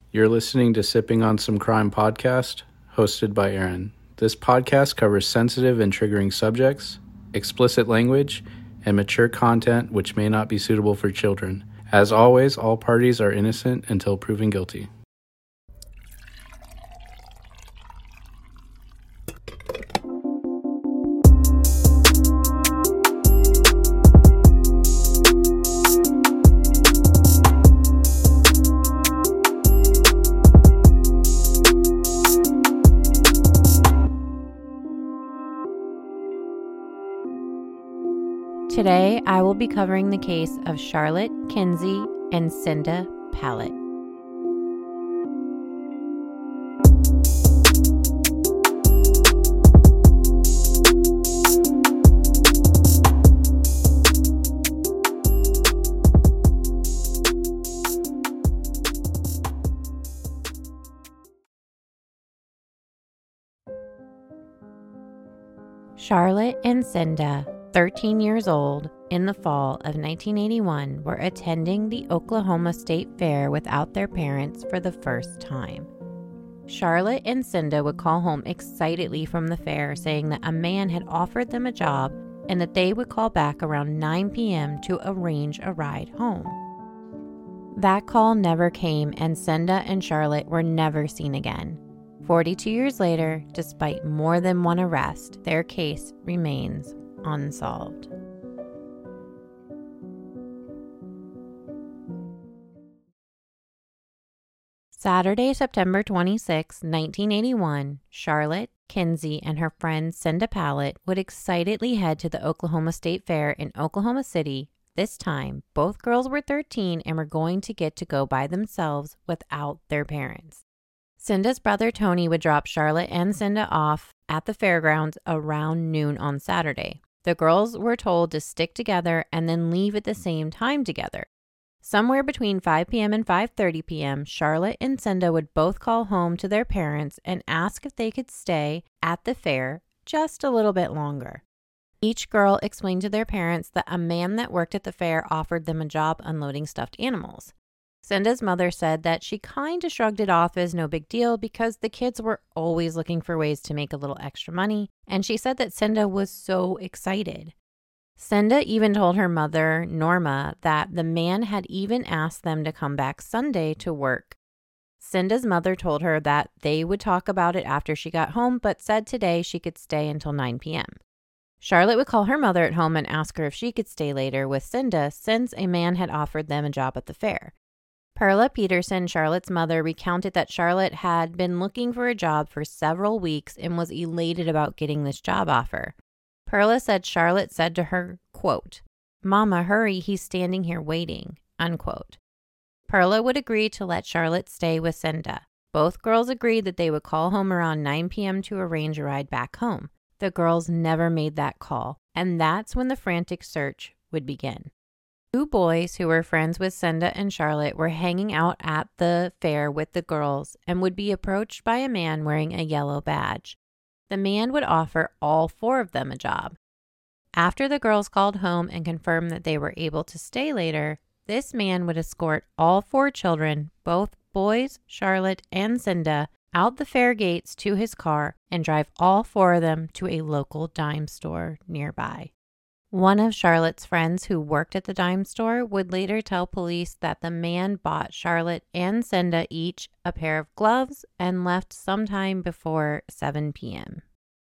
You're listening to Sipping on Some Crime podcast, hosted by Aaron. This podcast covers sensitive and triggering subjects, explicit language, and mature content which may not be suitable for children. As always, all parties are innocent until proven guilty. Today, I will be covering the case of Charlotte Kinsey and Cinda Pallett. Charlotte and Cinda, 13 years old, in the fall of 1981, were attending the Oklahoma State Fair without their parents for the first time. Charlotte and Cinda would call home excitedly from the fair, saying that a man had offered them a job and that they would call back around 9 p.m. to arrange a ride home. That call never came, and Cinda and Charlotte were never seen again. 42 years later, despite more than one arrest, their case remains unsolved. Saturday, September 26, 1981, Charlotte Kinsey and her friend Cinda Pallett would excitedly head to the Oklahoma State Fair in Oklahoma City. This time, both girls were 13 and were going to get to go by themselves without their parents. Cinda's brother Tony would drop Charlotte and Cinda off at the fairgrounds around noon on Saturday. The girls were told to stick together and then leave at the same time together. Somewhere between 5 p.m. and 5:30 p.m., Charlotte and Cinda would both call home to their parents and ask if they could stay at the fair just a little bit longer. Each girl explained to their parents that a man that worked at the fair offered them a job unloading stuffed animals. Cinda's mother said that she kind of shrugged it off as no big deal because the kids were always looking for ways to make a little extra money, and she said that Cinda was so excited. Cinda even told her mother, Norma, that the man had even asked them to come back Sunday to work. Cinda's mother told her that they would talk about it after she got home, but said today she could stay until 9 p.m. Charlotte would call her mother at home and ask her if she could stay later with Cinda since a man had offered them a job at the fair. Perla Peterson, Charlotte's mother, recounted that Charlotte had been looking for a job for several weeks and was elated about getting this job offer. Perla said Charlotte said to her, quote, "Mama, hurry, he's standing here waiting," unquote. Perla would agree to let Charlotte stay with Cinda. Both girls agreed that they would call home around 9 p.m. to arrange a ride back home. The girls never made that call, and that's when the frantic search would begin. Two boys who were friends with Cinda and Charlotte were hanging out at the fair with the girls and would be approached by a man wearing a yellow badge. The man would offer all four of them a job. After the girls called home and confirmed that they were able to stay later, this man would escort all four children, both boys, Charlotte and Cinda, out the fair gates to his car and drive all four of them to a local dime store nearby. One of Charlotte's friends who worked at the dime store would later tell police that the man bought Charlotte and Cinda each a pair of gloves and left sometime before 7 p.m.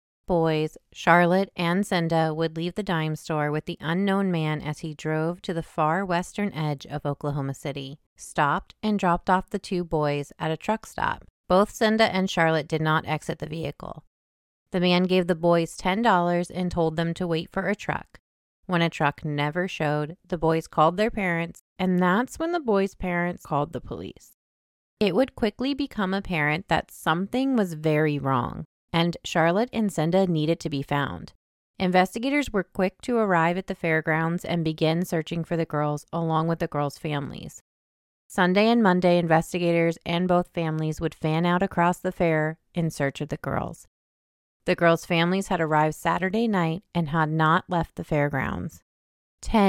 Boys, Charlotte and Cinda would leave the dime store with the unknown man as he drove to the far western edge of Oklahoma City, stopped and dropped off the two boys at a truck stop. Both Cinda and Charlotte did not exit the vehicle. The man gave the boys $10 and told them to wait for a truck. When a truck never showed, the boys called their parents, and that's when the boys' parents called the police. It would quickly become apparent that something was very wrong, and Charlotte and Cinda needed to be found. Investigators were quick to arrive at the fairgrounds and begin searching for the girls along with the girls' families. Sunday and Monday, investigators and both families would fan out across the fair in search of the girls. The girls' families had arrived Saturday night and had not left the fairgrounds. 10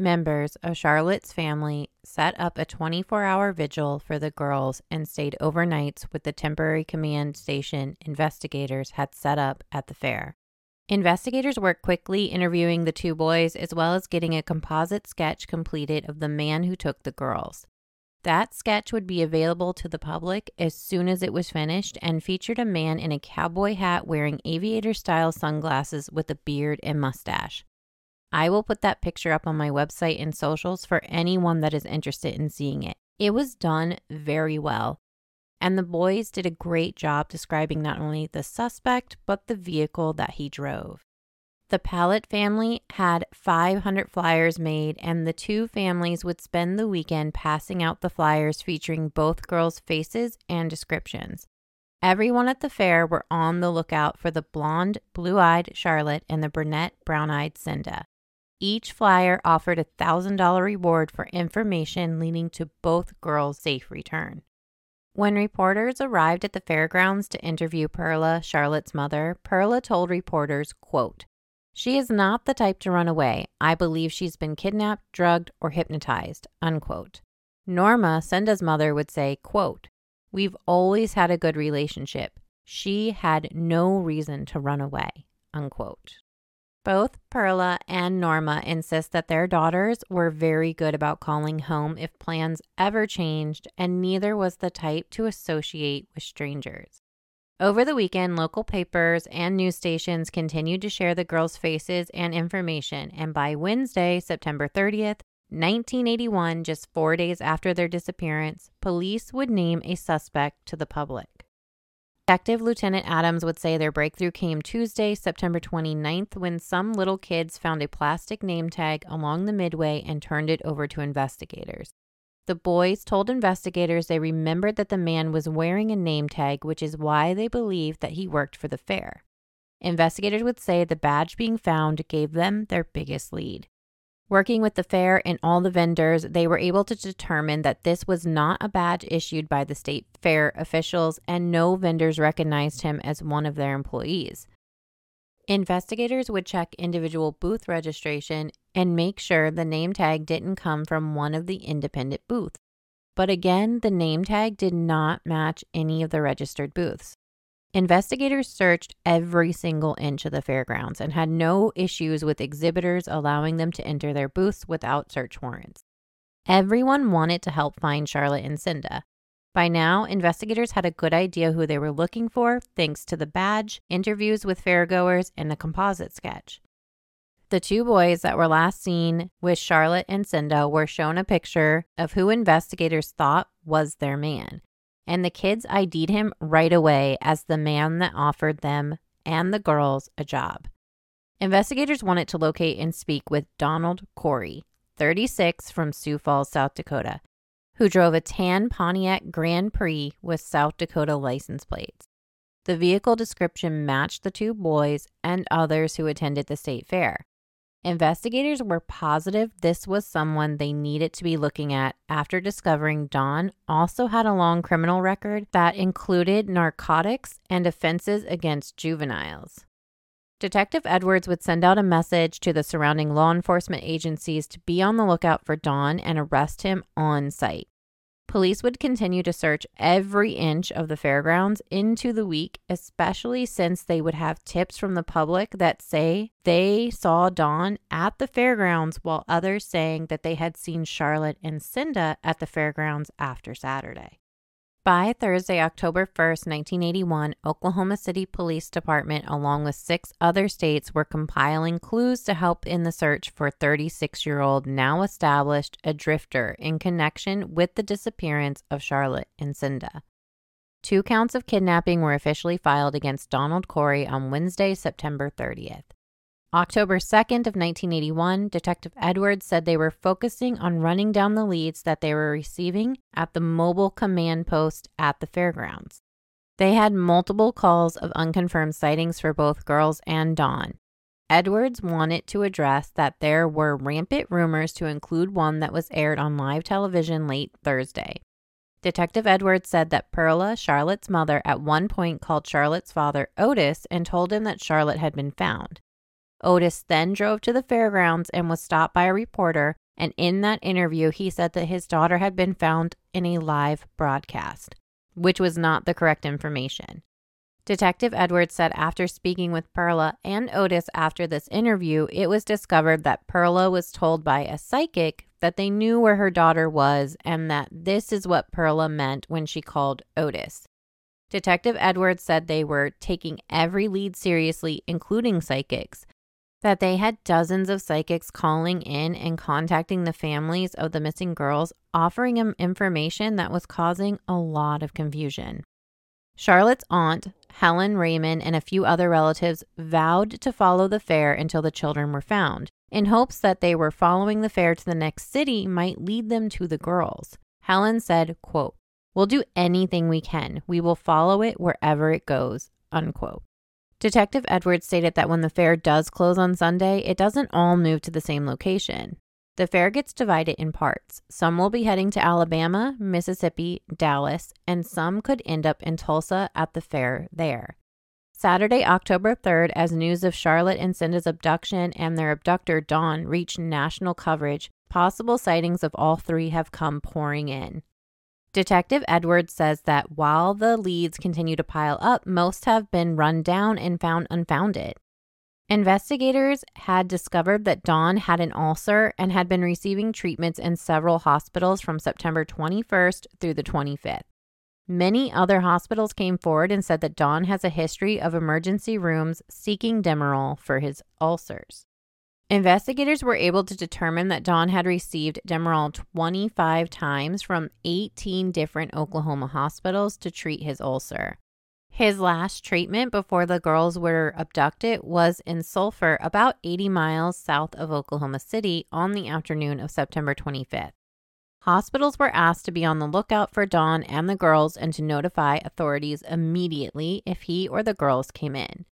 members of Charlotte's family set up a 24-hour vigil for the girls and stayed overnights with the temporary command station investigators had set up at the fair. Investigators worked quickly interviewing the two boys as well as getting a composite sketch completed of the man who took the girls. That sketch would be available to the public as soon as it was finished and featured a man in a cowboy hat wearing aviator-style sunglasses with a beard and mustache. I will put that picture up on my website and socials for anyone that is interested in seeing it. It was done very well, and the boys did a great job describing not only the suspect, but the vehicle that he drove. The Pallett family had 500 flyers made, and the two families would spend the weekend passing out the flyers featuring both girls' faces and descriptions. Everyone at the fair were on the lookout for the blonde, blue-eyed Charlotte and the brunette, brown-eyed Cinda. Each flyer offered a $1,000 reward for information leading to both girls' safe return. When reporters arrived at the fairgrounds to interview Perla, Charlotte's mother, Perla told reporters, quote, "She is not the type to run away. I believe she's been kidnapped, drugged, or hypnotized," unquote. Norma, Cinda's mother, would say, quote, "We've always had a good relationship. She had no reason to run away," unquote. Both Perla and Norma insist that their daughters were very good about calling home if plans ever changed, and neither was the type to associate with strangers. Over the weekend, local papers and news stations continued to share the girls' faces and information, and by Wednesday, September 30th, 1981, just 4 days after their disappearance, police would name a suspect to the public. Detective Lieutenant Adams would say their breakthrough came Tuesday, September 29th, when some little kids found a plastic name tag along the midway and turned it over to investigators. The boys told investigators they remembered that the man was wearing a name tag, which is why they believed that he worked for the fair. Investigators would say the badge being found gave them their biggest lead. Working with the fair and all the vendors, they were able to determine that this was not a badge issued by the state fair officials, and no vendors recognized him as one of their employees. Investigators would check individual booth registration and make sure the name tag didn't come from one of the independent booths. But again, the name tag did not match any of the registered booths. Investigators searched every single inch of the fairgrounds and had no issues with exhibitors allowing them to enter their booths without search warrants. Everyone wanted to help find Charlotte and Cinda. By now, investigators had a good idea who they were looking for thanks to the badge, interviews with fairgoers, and the composite sketch. The two boys that were last seen with Charlotte and Cinda were shown a picture of who investigators thought was their man, and the kids ID'd him right away as the man that offered them and the girls a job. Investigators wanted to locate and speak with Donald Corey, 36, from Sioux Falls, South Dakota, who drove a tan Pontiac Grand Prix with South Dakota license plates. The vehicle description matched the two boys and others who attended the state fair. Investigators were positive this was someone they needed to be looking at after discovering Don also had a long criminal record that included narcotics and offenses against juveniles. Detective Edwards would send out a message to the surrounding law enforcement agencies to be on the lookout for Don and arrest him on site. Police would continue to search every inch of the fairgrounds into the week, especially since they would have tips from the public that say they saw Don at the fairgrounds, while others saying that they had seen Charlotte and Cinda at the fairgrounds after Saturday. By Thursday, October 1st, 1981, Oklahoma City Police Department, along with 6 other states, were compiling clues to help in the search for 36-year-old, now established, a drifter in connection with the disappearance of Charlotte and Cinda. 2 counts of kidnapping were officially filed against Donald Corey on Wednesday, September 30th. October 2nd of 1981, Detective Edwards said they were focusing on running down the leads that they were receiving at the mobile command post at the fairgrounds. They had multiple calls of unconfirmed sightings for both girls and Don. Edwards wanted to address that there were rampant rumors, to include one that was aired on live television late Thursday. Detective Edwards said that Perla, Charlotte's mother, at one point called Charlotte's father, Otis, and told him that Charlotte had been found. Otis then drove to the fairgrounds and was stopped by a reporter And in that interview, he said that his daughter had been found in a live broadcast, which was not the correct information. Detective Edwards said after speaking with Perla and Otis after this interview, it was discovered that Perla was told by a psychic that they knew where her daughter was and that this is what Perla meant when she called Otis. Detective Edwards said they were taking every lead seriously, including psychics, that they had dozens of psychics calling in and contacting the families of the missing girls, offering them information that was causing a lot of confusion. Charlotte's aunt, Helen Raymond, and a few other relatives vowed to follow the fair until the children were found, in hopes that they were following the fair to the next city might lead them to the girls. Helen said, quote, "We'll do anything we can. We will follow it wherever it goes," unquote. Detective Edwards stated that when the fair does close on Sunday, it doesn't all move to the same location. The fair gets divided in parts. Some will be heading to Alabama, Mississippi, Dallas, and some could end up in Tulsa at the fair there. Saturday, October 3rd, as news of Charlotte and Cinda's abduction and their abductor, Dawn, reached national coverage, possible sightings of all three have come pouring in. Detective Edwards says that while the leads continue to pile up, most have been run down and found unfounded. Investigators had discovered that Dawn had an ulcer and had been receiving treatments in several hospitals from September 21st through the 25th. Many other hospitals came forward and said that Dawn has a history of emergency rooms seeking Demerol for his ulcers. Investigators were able to determine that Dawn had received Demerol 25 times from 18 different Oklahoma hospitals to treat his ulcer. His last treatment before the girls were abducted was in Sulphur, about 80 miles south of Oklahoma City, on the afternoon of September 25th. Hospitals were asked to be on the lookout for Dawn and the girls and to notify authorities immediately if he or the girls came in.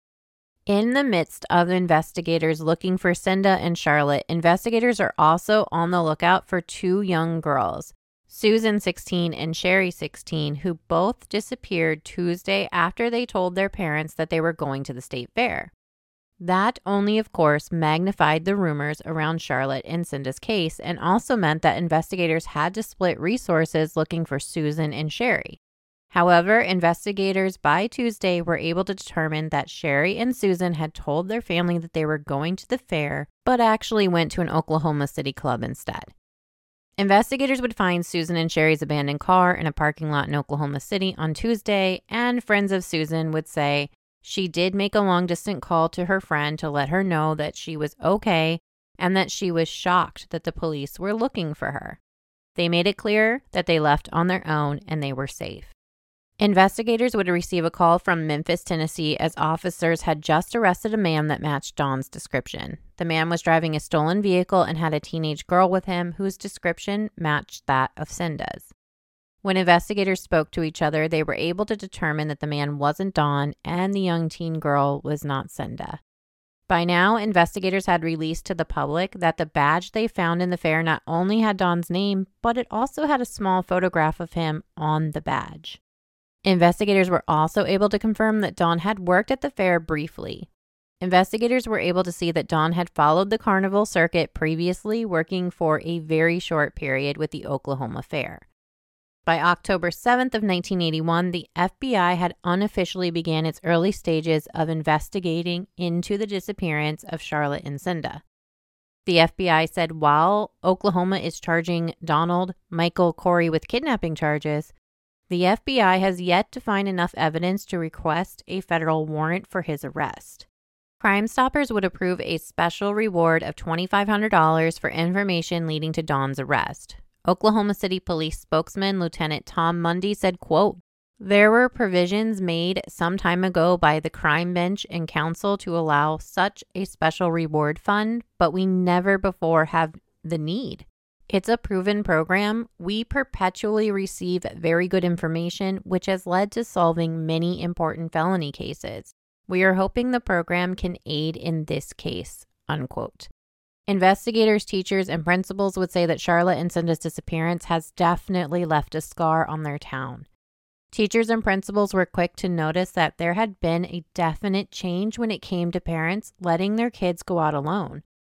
In the midst of investigators looking for Cinda and Charlotte, investigators are also on the lookout for two young girls, Susan, 16, and Sherry, 16, who both disappeared Tuesday after they told their parents that they were going to the state fair. That only, of course, magnified the rumors around Charlotte and Cinda's case and also meant that investigators had to split resources looking for Susan and Sherry. However, investigators by Tuesday were able to determine that Sherry and Susan had told their family that they were going to the fair, but actually went to an Oklahoma City club instead. Investigators would find Susan and Sherry's abandoned car in a parking lot in Oklahoma City on Tuesday, and friends of Susan would say she did make a long-distance call to her friend to let her know that she was okay and that she was shocked that the police were looking for her. They made it clear that they left on their own and they were safe. Investigators would receive a call from Memphis, Tennessee, as officers had just arrested a man that matched Dawn's description. The man was driving a stolen vehicle and had a teenage girl with him whose description matched that of Cinda's. When investigators spoke to each other, they were able to determine that the man wasn't Dawn and the young teen girl was not Cinda. By now, investigators had released to the public that the badge they found in the fair not only had Dawn's name, but it also had a small photograph of him on the badge. Investigators were also able to confirm that Dawn had worked at the fair briefly. Investigators were able to see that Dawn had followed the carnival circuit previously, working for a very short period with the Oklahoma Fair. By October 7th of 1981, the FBI had unofficially began its early stages of investigating into the disappearance of Charlotte and Cinda. The FBI said while Oklahoma is charging Donald Michael Corey with kidnapping charges, the FBI has yet to find enough evidence to request a federal warrant for his arrest. Crime Stoppers would approve a special reward of $2,500 for information leading to Dawn's arrest. Oklahoma City Police spokesman Lieutenant Tom Mundy said, quote, "There were provisions made some time ago by the crime bench and council to allow such a special reward fund, but we never before have the need. It's a proven program. We perpetually receive very good information, which has led to solving many important felony cases. We are hoping the program can aid in this case," unquote. Investigators, teachers, and principals would say that Charlotte and Cinda's disappearance has definitely left a scar on their town. Teachers and principals were quick to notice that there had been a definite change when it came to parents letting their kids go out alone.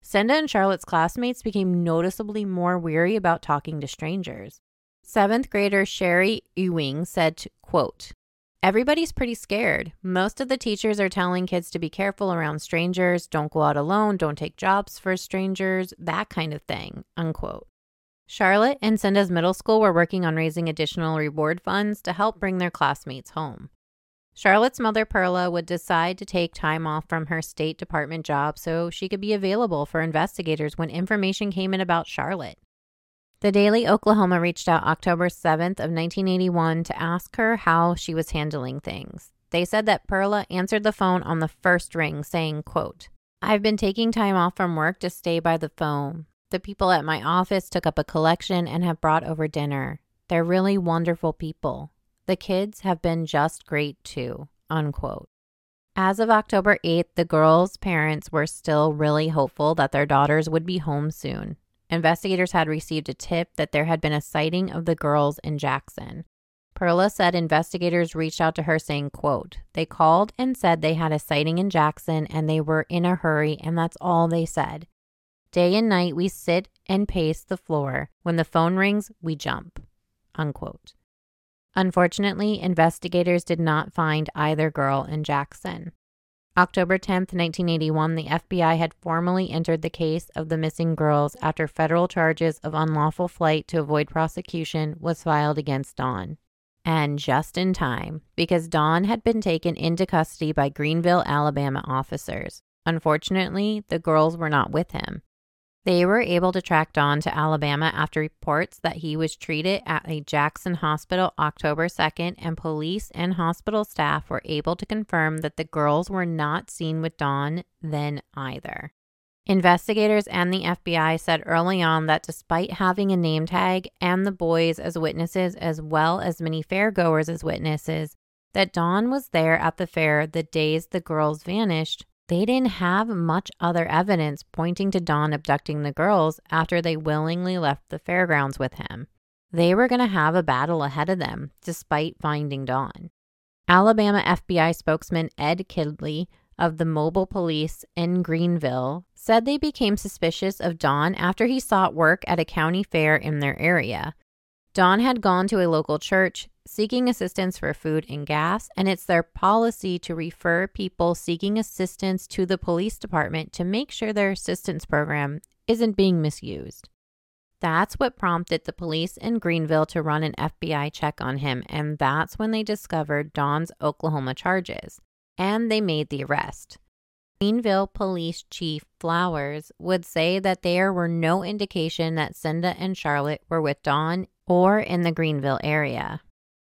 Senda and Charlotte's classmates became noticeably more weary about talking to strangers. 7th grader Sherry Ewing said, quote, "Everybody's pretty scared. Most of the teachers are telling kids to be careful around strangers, don't go out alone, don't take jobs for strangers, that kind of thing," unquote. Charlotte and Senda's middle school were working on raising additional reward funds to help bring their classmates home. Charlotte's mother, Perla, would decide to take time off from her State Department job so she could be available for investigators when information came in about Charlotte. The Daily Oklahoma reached out October 7th of 1981 to ask her how she was handling things. They said that Perla answered the phone on the first ring saying, quote, "I've been taking time off from work to stay by the phone. The people at my office took up a collection and have brought over dinner. They're really wonderful people. The kids have been just great too," unquote. As of October 8th, the girls' parents were still really hopeful that their daughters would be home soon. Investigators had received a tip that there had been a sighting of the girls in Jackson. Perla said investigators reached out to her saying, quote, "They called and said they had a sighting in Jackson and they were in a hurry, and that's all they said. Day and night we sit and pace the floor. When the phone rings, we jump," unquote. Unfortunately, investigators did not find either girl in Jackson. October 10th, 1981, the FBI had formally entered the case of the missing girls after federal charges of unlawful flight to avoid prosecution was filed against Don. And just in time, because Don had been taken into custody by Greenville, Alabama officers. Unfortunately, the girls were not with him. They were able to track Don to Alabama after reports that he was treated at a Jackson hospital October 2nd, and police and hospital staff were able to confirm that the girls were not seen with Don then either. Investigators and the FBI said early on that despite having a name tag and the boys as witnesses as well as many fairgoers as witnesses, that Don was there at the fair the days the girls vanished, they didn't have much other evidence pointing to Don abducting the girls after they willingly left the fairgrounds with him. They were going to have a battle ahead of them, despite finding Don. Alabama FBI spokesman Ed Kidley of the Mobile Police in Greenville said they became suspicious of Don after he sought work at a county fair in their area. Don had gone to a local church seeking assistance for food and gas, and it's their policy to refer people seeking assistance to the police department to make sure their assistance program isn't being misused. That's what prompted the police in Greenville to run an FBI check on him, and that's when they discovered Don's Oklahoma charges, and they made the arrest. Greenville Police Chief Flowers would say that there were no indication that Senda and Charlotte were with Don or in the Greenville area.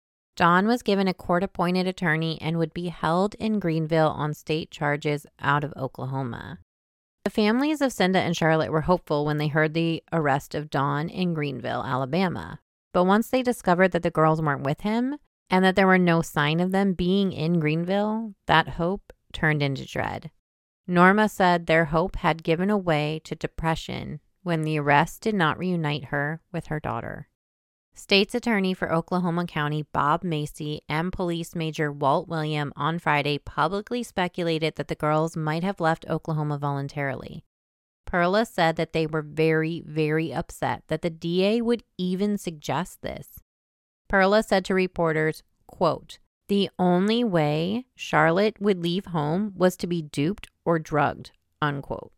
Don was given a court-appointed attorney and would be held in Greenville on state charges out of Oklahoma. The families of Senda and Charlotte were hopeful when they heard the arrest of Don in Greenville, Alabama. But once they discovered that the girls weren't with him and that there were no sign of them being in Greenville, that hope turned into dread. Norma said their hope had given way to depression when the arrest did not reunite her with her daughter. State's Attorney for Oklahoma County Bob Macy and Police Major Walt William on Friday publicly speculated that the girls might have left Oklahoma voluntarily. Perla said that they were very, very upset that the DA would even suggest this. Perla said to reporters, quote, "The only way Charlotte would leave home was to be duped or drugged," unquote.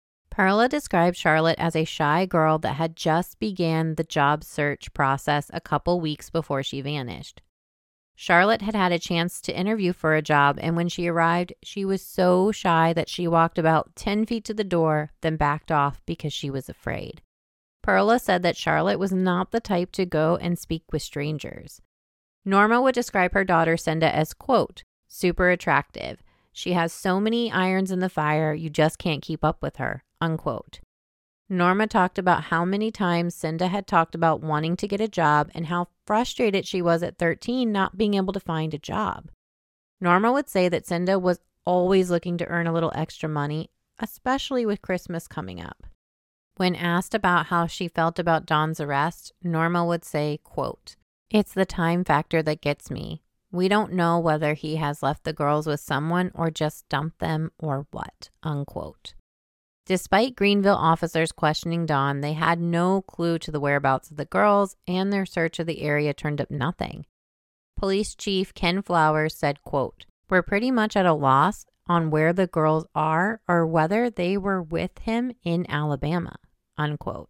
Perla described Charlotte as a shy girl that had just began the job search process a couple weeks before she vanished. Charlotte had had a chance to interview for a job, and when she arrived, she was so shy that she walked about 10 feet to the door, then backed off because she was afraid. Perla said that Charlotte was not the type to go and speak with strangers. Norma would describe her daughter Senda as, quote, "super attractive. She has so many irons in the fire, you just can't keep up with her," unquote. Norma talked about how many times Senda had talked about wanting to get a job and how frustrated she was at 13 not being able to find a job. Norma would say that Senda was always looking to earn a little extra money, especially with Christmas coming up. When asked about how she felt about Don's arrest, Norma would say, quote, "It's the time factor that gets me. We don't know whether he has left the girls with someone or just dumped them or what," unquote. Despite Greenville officers questioning Dawn, they had no clue to the whereabouts of the girls, and their search of the area turned up nothing. Police Chief Ken Flowers said, quote, "We're pretty much at a loss on where the girls are or whether they were with him in Alabama," unquote.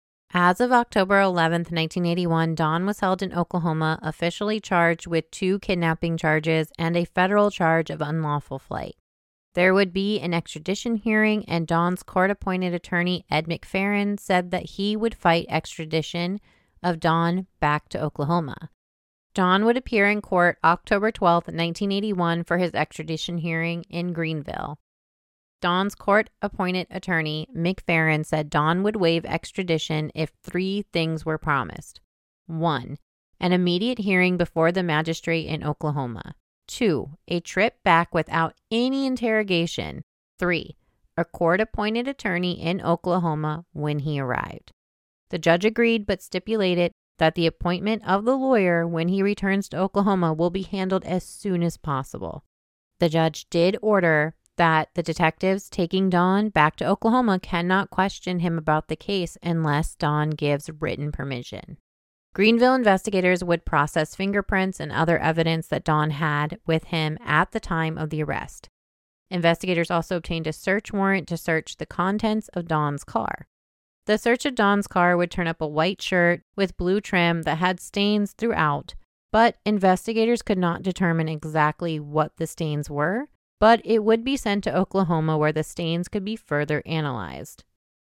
As of October 11th, 1981, Dawn was held in Oklahoma, officially charged with 2 kidnapping charges and a federal charge of unlawful flight. There would be an extradition hearing, and Dawn's court-appointed attorney, Ed McFerrin, said that he would fight extradition of Dawn back to Oklahoma. Dawn would appear in court October 12th, 1981 for his extradition hearing in Greenville. Dawn's court-appointed attorney, McFerrin, said Dawn would waive extradition if 3 things were promised. 1, an immediate hearing before the magistrate in Oklahoma. 2, a trip back without any interrogation. 3, a court-appointed attorney in Oklahoma when he arrived. The judge agreed but stipulated that the appointment of the lawyer when he returns to Oklahoma will be handled as soon as possible. The judge did order that the detectives taking Dawn back to Oklahoma cannot question him about the case unless Dawn gives written permission. Greenville investigators would process fingerprints and other evidence that Dawn had with him at the time of the arrest. Investigators also obtained a search warrant to search the contents of Dawn's car. The search of Dawn's car would turn up a white shirt with blue trim that had stains throughout, but investigators could not determine exactly what the stains were, but it would be sent to Oklahoma where the stains could be further analyzed.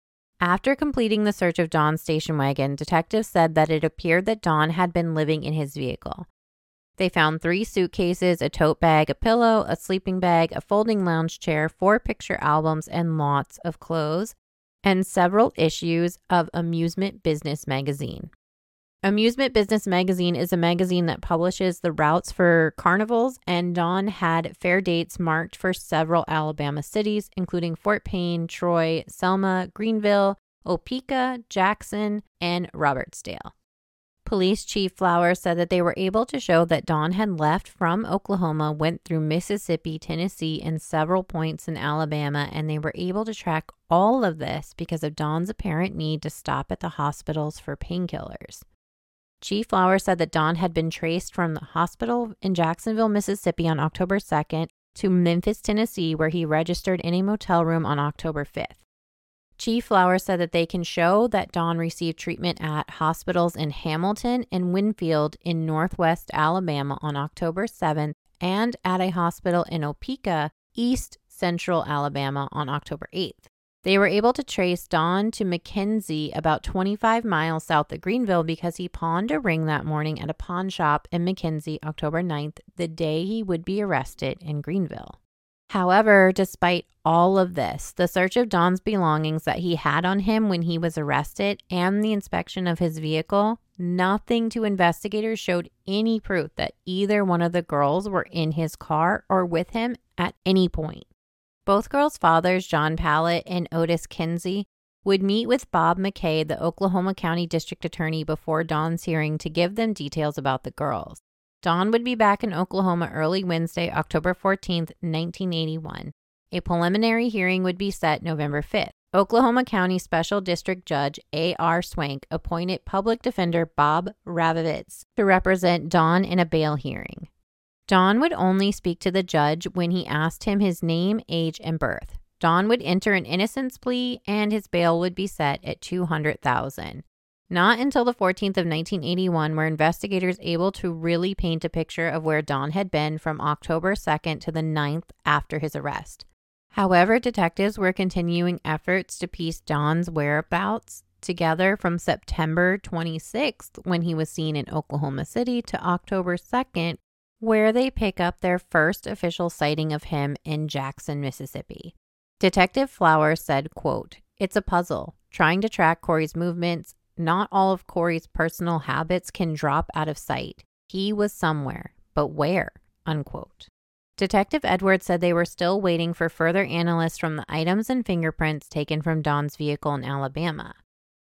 After completing the search of Dawn's station wagon, detectives said that it appeared that Dawn had been living in his vehicle. They found 3 suitcases, a tote bag, a pillow, a sleeping bag, a folding lounge chair, 4 picture albums, and lots of clothes, and several issues of Amusement Business magazine. Amusement Business magazine is a magazine that publishes the routes for carnivals, and Dawn had fair dates marked for several Alabama cities, including Fort Payne, Troy, Selma, Greenville, Opeka, Jackson, and Robertsdale. Police Chief Flowers said that they were able to show that Dawn had left from Oklahoma, went through Mississippi, Tennessee, and several points in Alabama, and they were able to track all of this because of Dawn's apparent need to stop at the hospitals for painkillers. Chief Flowers said that Dawn had been traced from the hospital in Jacksonville, Mississippi on October 2nd to Memphis, Tennessee, where he registered in a motel room on October 5th. Chief Flowers said that they can show that Dawn received treatment at hospitals in Hamilton and Winfield in northwest Alabama on October 7th and at a hospital in Opeka, east central Alabama on October 8th. They were able to trace Dawn to McKenzie about 25 miles south of Greenville because he pawned a ring that morning at a pawn shop in McKenzie October 9th, the day he would be arrested in Greenville. However, despite all of this, the search of Dawn's belongings that he had on him when he was arrested and the inspection of his vehicle, nothing to investigators showed any proof that either one of the girls were in his car or with him at any point. Both girls' fathers, John Pallett and Otis Kinsey, would meet with Bob McKay, the Oklahoma County District Attorney, before Dawn's hearing to give them details about the girls. Dawn would be back in Oklahoma early Wednesday, October 14th, 1981. A preliminary hearing would be set November 5th. Oklahoma County Special District Judge A.R. Swank appointed Public Defender Bob Ravitz to represent Dawn in a bail hearing. Dawn would only speak to the judge when he asked him his name, age, and birth. Dawn would enter an innocence plea, and his bail would be set at $200,000. Not until the 14th of 1981 were investigators able to really paint a picture of where Dawn had been from October 2nd to the 9th after his arrest. However, detectives were continuing efforts to piece Dawn's whereabouts together from September 26th, when he was seen in Oklahoma City, to October 2nd, where they pick up their first official sighting of him in Jackson, Mississippi. Detective Flowers said, quote, "It's a puzzle, trying to track Corey's movements. Not all of Corey's personal habits can drop out of sight. He was somewhere, but where?" unquote. Detective Edwards said they were still waiting for further analysis from the items and fingerprints taken from Dawn's vehicle in Alabama.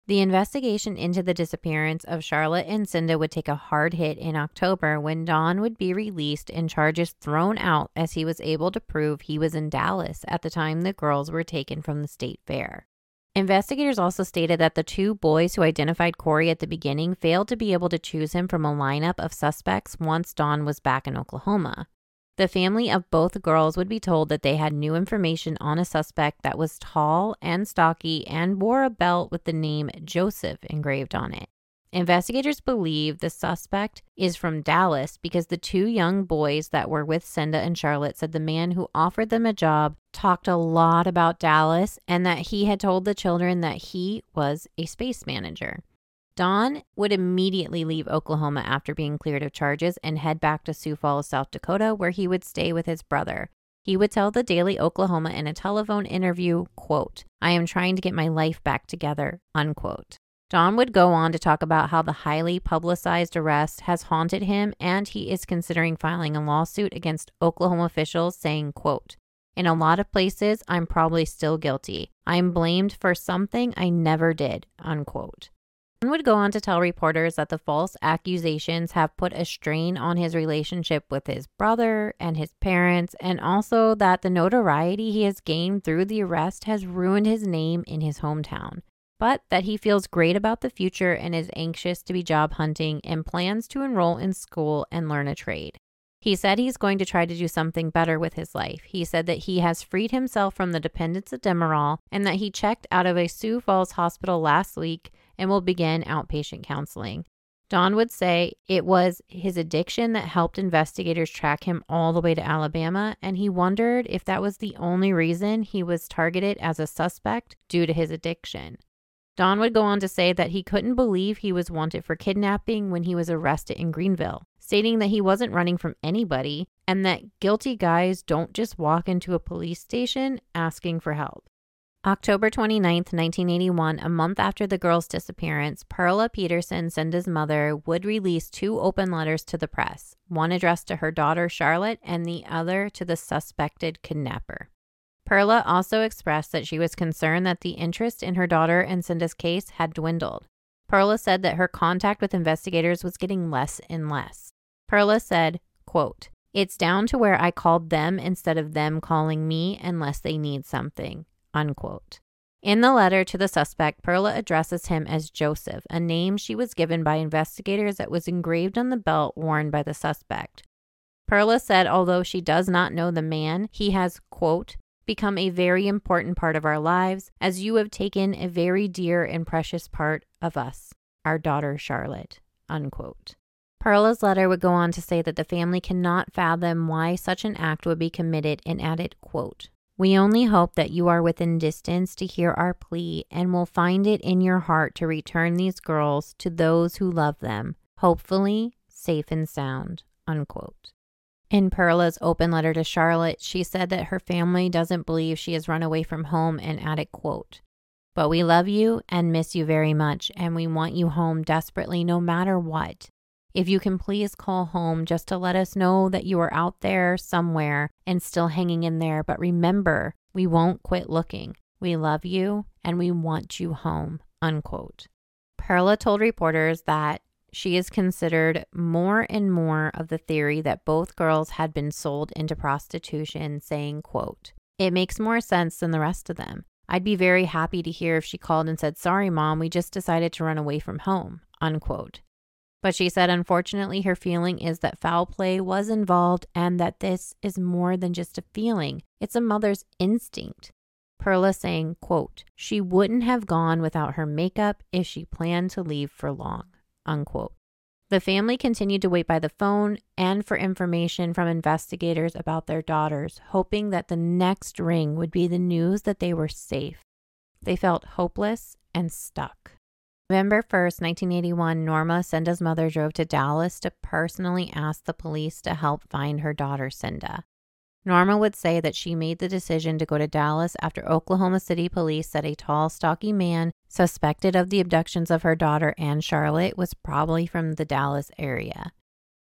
The investigation into the disappearance of Charlotte and Cinda would take a hard hit in October when Don would be released and charges thrown out as he was able to prove he was in Dallas at the time the girls were taken from the state fair. Investigators also stated that the two boys who identified Corey at the beginning failed to be able to choose him from a lineup of suspects once Don was back in Oklahoma. The family of both girls would be told that they had new information on a suspect that was tall and stocky and wore a belt with the name Joseph engraved on it. Investigators believe the suspect is from Dallas because the two young boys that were with Cinda and Charlotte said the man who offered them a job talked a lot about Dallas and that he had told the children that he was a space manager. Don would immediately leave Oklahoma after being cleared of charges and head back to Sioux Falls, South Dakota, where he would stay with his brother. He would tell the Daily Oklahoma in a telephone interview, quote, "I am trying to get my life back together," unquote. Don would go on to talk about how the highly publicized arrest has haunted him and he is considering filing a lawsuit against Oklahoma officials saying, quote, "In a lot of places, I'm probably still guilty. I'm blamed for something I never did," unquote. Don would go on to tell reporters that the false accusations have put a strain on his relationship with his brother and his parents, and also that the notoriety he has gained through the arrest has ruined his name in his hometown, but that he feels great about the future and is anxious to be job hunting and plans to enroll in school and learn a trade. He said he's going to try to do something better with his life. He said that he has freed himself from the dependence of Demerol and that he checked out of a Sioux Falls hospital last week and will begin outpatient counseling. Don would say it was his addiction that helped investigators track him all the way to Alabama, and he wondered if that was the only reason he was targeted as a suspect due to his addiction. Don would go on to say that he couldn't believe he was wanted for kidnapping when he was arrested in Greenville, stating that he wasn't running from anybody and that guilty guys don't just walk into a police station asking for help. October 29, 1981, a month after the girls' disappearance, Perla Peterson, Cinda's mother, would release two open letters to the press, one addressed to her daughter Charlotte and the other to the suspected kidnapper. Perla also expressed that she was concerned that the interest in her daughter and Cinda's case had dwindled. Perla said that her contact with investigators was getting less and less. Perla said, quote, "It's down to where I called them instead of them calling me unless they need something," unquote. In the letter to the suspect, Perla addresses him as Joseph, a name she was given by investigators that was engraved on the belt worn by the suspect. Perla said although she does not know the man, he has, quote, "become a very important part of our lives, as you have taken a very dear and precious part of us, our daughter Charlotte," unquote. Perla's letter would go on to say that the family cannot fathom why such an act would be committed and added, quote, "We only hope that you are within distance to hear our plea and will find it in your heart to return these girls to those who love them, hopefully safe and sound," unquote. In Perla's open letter to Charlotte, she said that her family doesn't believe she has run away from home and added, quote, "But we love you and miss you very much, and we want you home desperately no matter what. If you can please call home just to let us know that you are out there somewhere and still hanging in there, but remember, we won't quit looking. We love you and we want you home," unquote. Perla told reporters that she is considered more and more of the theory that both girls had been sold into prostitution, saying, quote, "It makes more sense than the rest of them. I'd be very happy to hear if she called and said, 'Sorry, Mom, we just decided to run away from home,' unquote." But she said, unfortunately, her feeling is that foul play was involved and that this is more than just a feeling. It's a mother's instinct. Perla saying, quote, "She wouldn't have gone without her makeup if she planned to leave for long," unquote. The family continued to wait by the phone and for information from investigators about their daughters, hoping that the next ring would be the news that they were safe. They felt hopeless and stuck. November 1st, 1981, Norma, Cinda's mother, drove to Dallas to personally ask the police to help find her daughter, Cinda. Norma would say that she made the decision to go to Dallas after Oklahoma City police said a tall, stocky man suspected of the abductions of her daughter and Charlotte was probably from the Dallas area.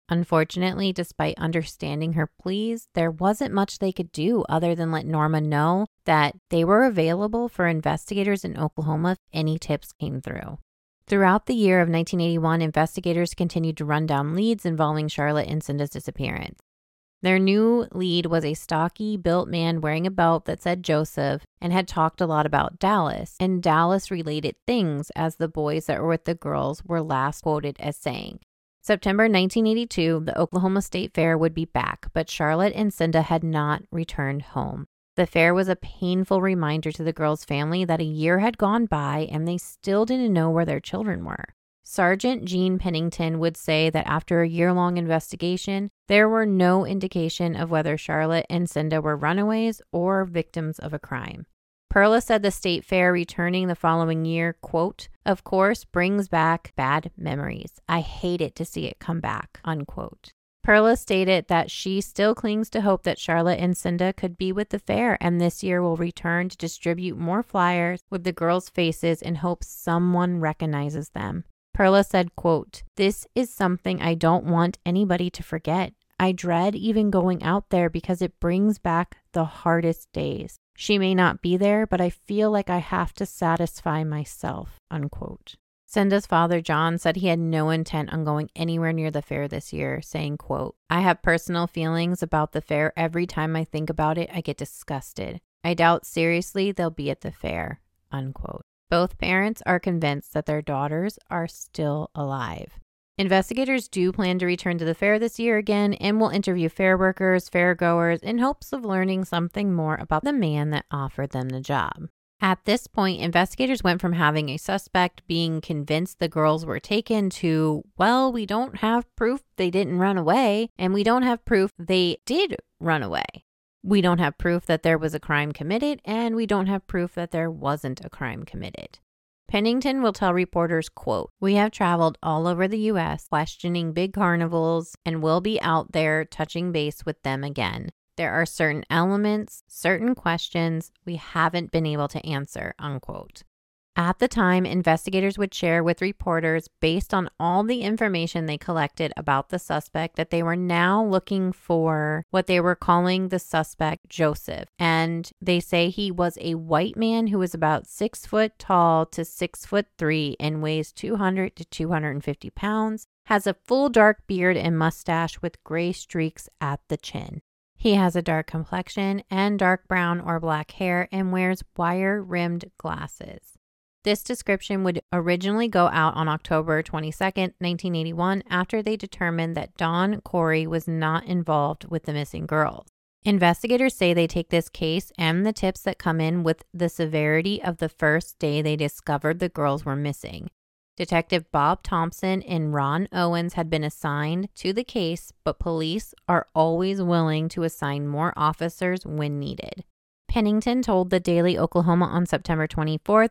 Unfortunately, despite understanding her pleas, there wasn't much they could do other than let Norma know that they were available for investigators in Oklahoma if any tips came through. Throughout the year of 1981, investigators continued to run down leads involving Charlotte and Cinda's disappearance. Their new lead was a stocky, built man wearing a belt that said Joseph and had talked a lot about Dallas and Dallas-related things, as the boys that were with the girls were last quoted as saying. September 1982, the Oklahoma State Fair would be back, but Charlotte and Cinda had not returned home. The fair was a painful reminder to the girls' family that a year had gone by and they still didn't know where their children were. Sergeant Gene Pennington would say that after a year-long investigation, there were no indication of whether Charlotte and Cinda were runaways or victims of a crime. Perla said the state fair returning the following year, quote, "of course, brings back bad memories. I hate it to see it come back," unquote. Perla stated that she still clings to hope that Charlotte and Cinda could be with the fair and this year will return to distribute more flyers with the girls' faces in hopes someone recognizes them. Perla said, quote, "This is something I don't want anybody to forget. I dread even going out there because it brings back the hardest days. She may not be there, but I feel like I have to satisfy myself," unquote. Cinda's father, John, said he had no intent on going anywhere near the fair this year, saying, quote, "I have personal feelings about the fair. Every time I think about it, I get disgusted. I doubt seriously they'll be at the fair," unquote. Both parents are convinced that their daughters are still alive. Investigators do plan to return to the fair this year again and will interview fair workers, fairgoers, in hopes of learning something more about the man that offered them the job. At this point, investigators went from having a suspect being convinced the girls were taken to, well, we don't have proof they didn't run away, and we don't have proof they did run away. We don't have proof that there was a crime committed, and we don't have proof that there wasn't a crime committed. Pennington will tell reporters, quote, "We have traveled all over the U.S. questioning big carnivals and will be out there touching base with them again. There are certain elements, certain questions we haven't been able to answer," unquote. At the time, investigators would share with reporters, based on all the information they collected about the suspect, that they were now looking for what they were calling the suspect Joseph. And they say he was a white man who was about 6 foot tall to 6'3" and weighs 200 to 250 pounds, has a full dark beard and mustache with gray streaks at the chin. He has a dark complexion and dark brown or black hair and wears wire-rimmed glasses. This description would originally go out on October 22nd, 1981, after they determined that Don Corey was not involved with the missing girls. Investigators say they take this case and the tips that come in with the severity of the first day they discovered the girls were missing. Detective Bob Thompson and Ron Owens had been assigned to the case, but police are always willing to assign more officers when needed. Pennington told the Daily Oklahoma on September 24th,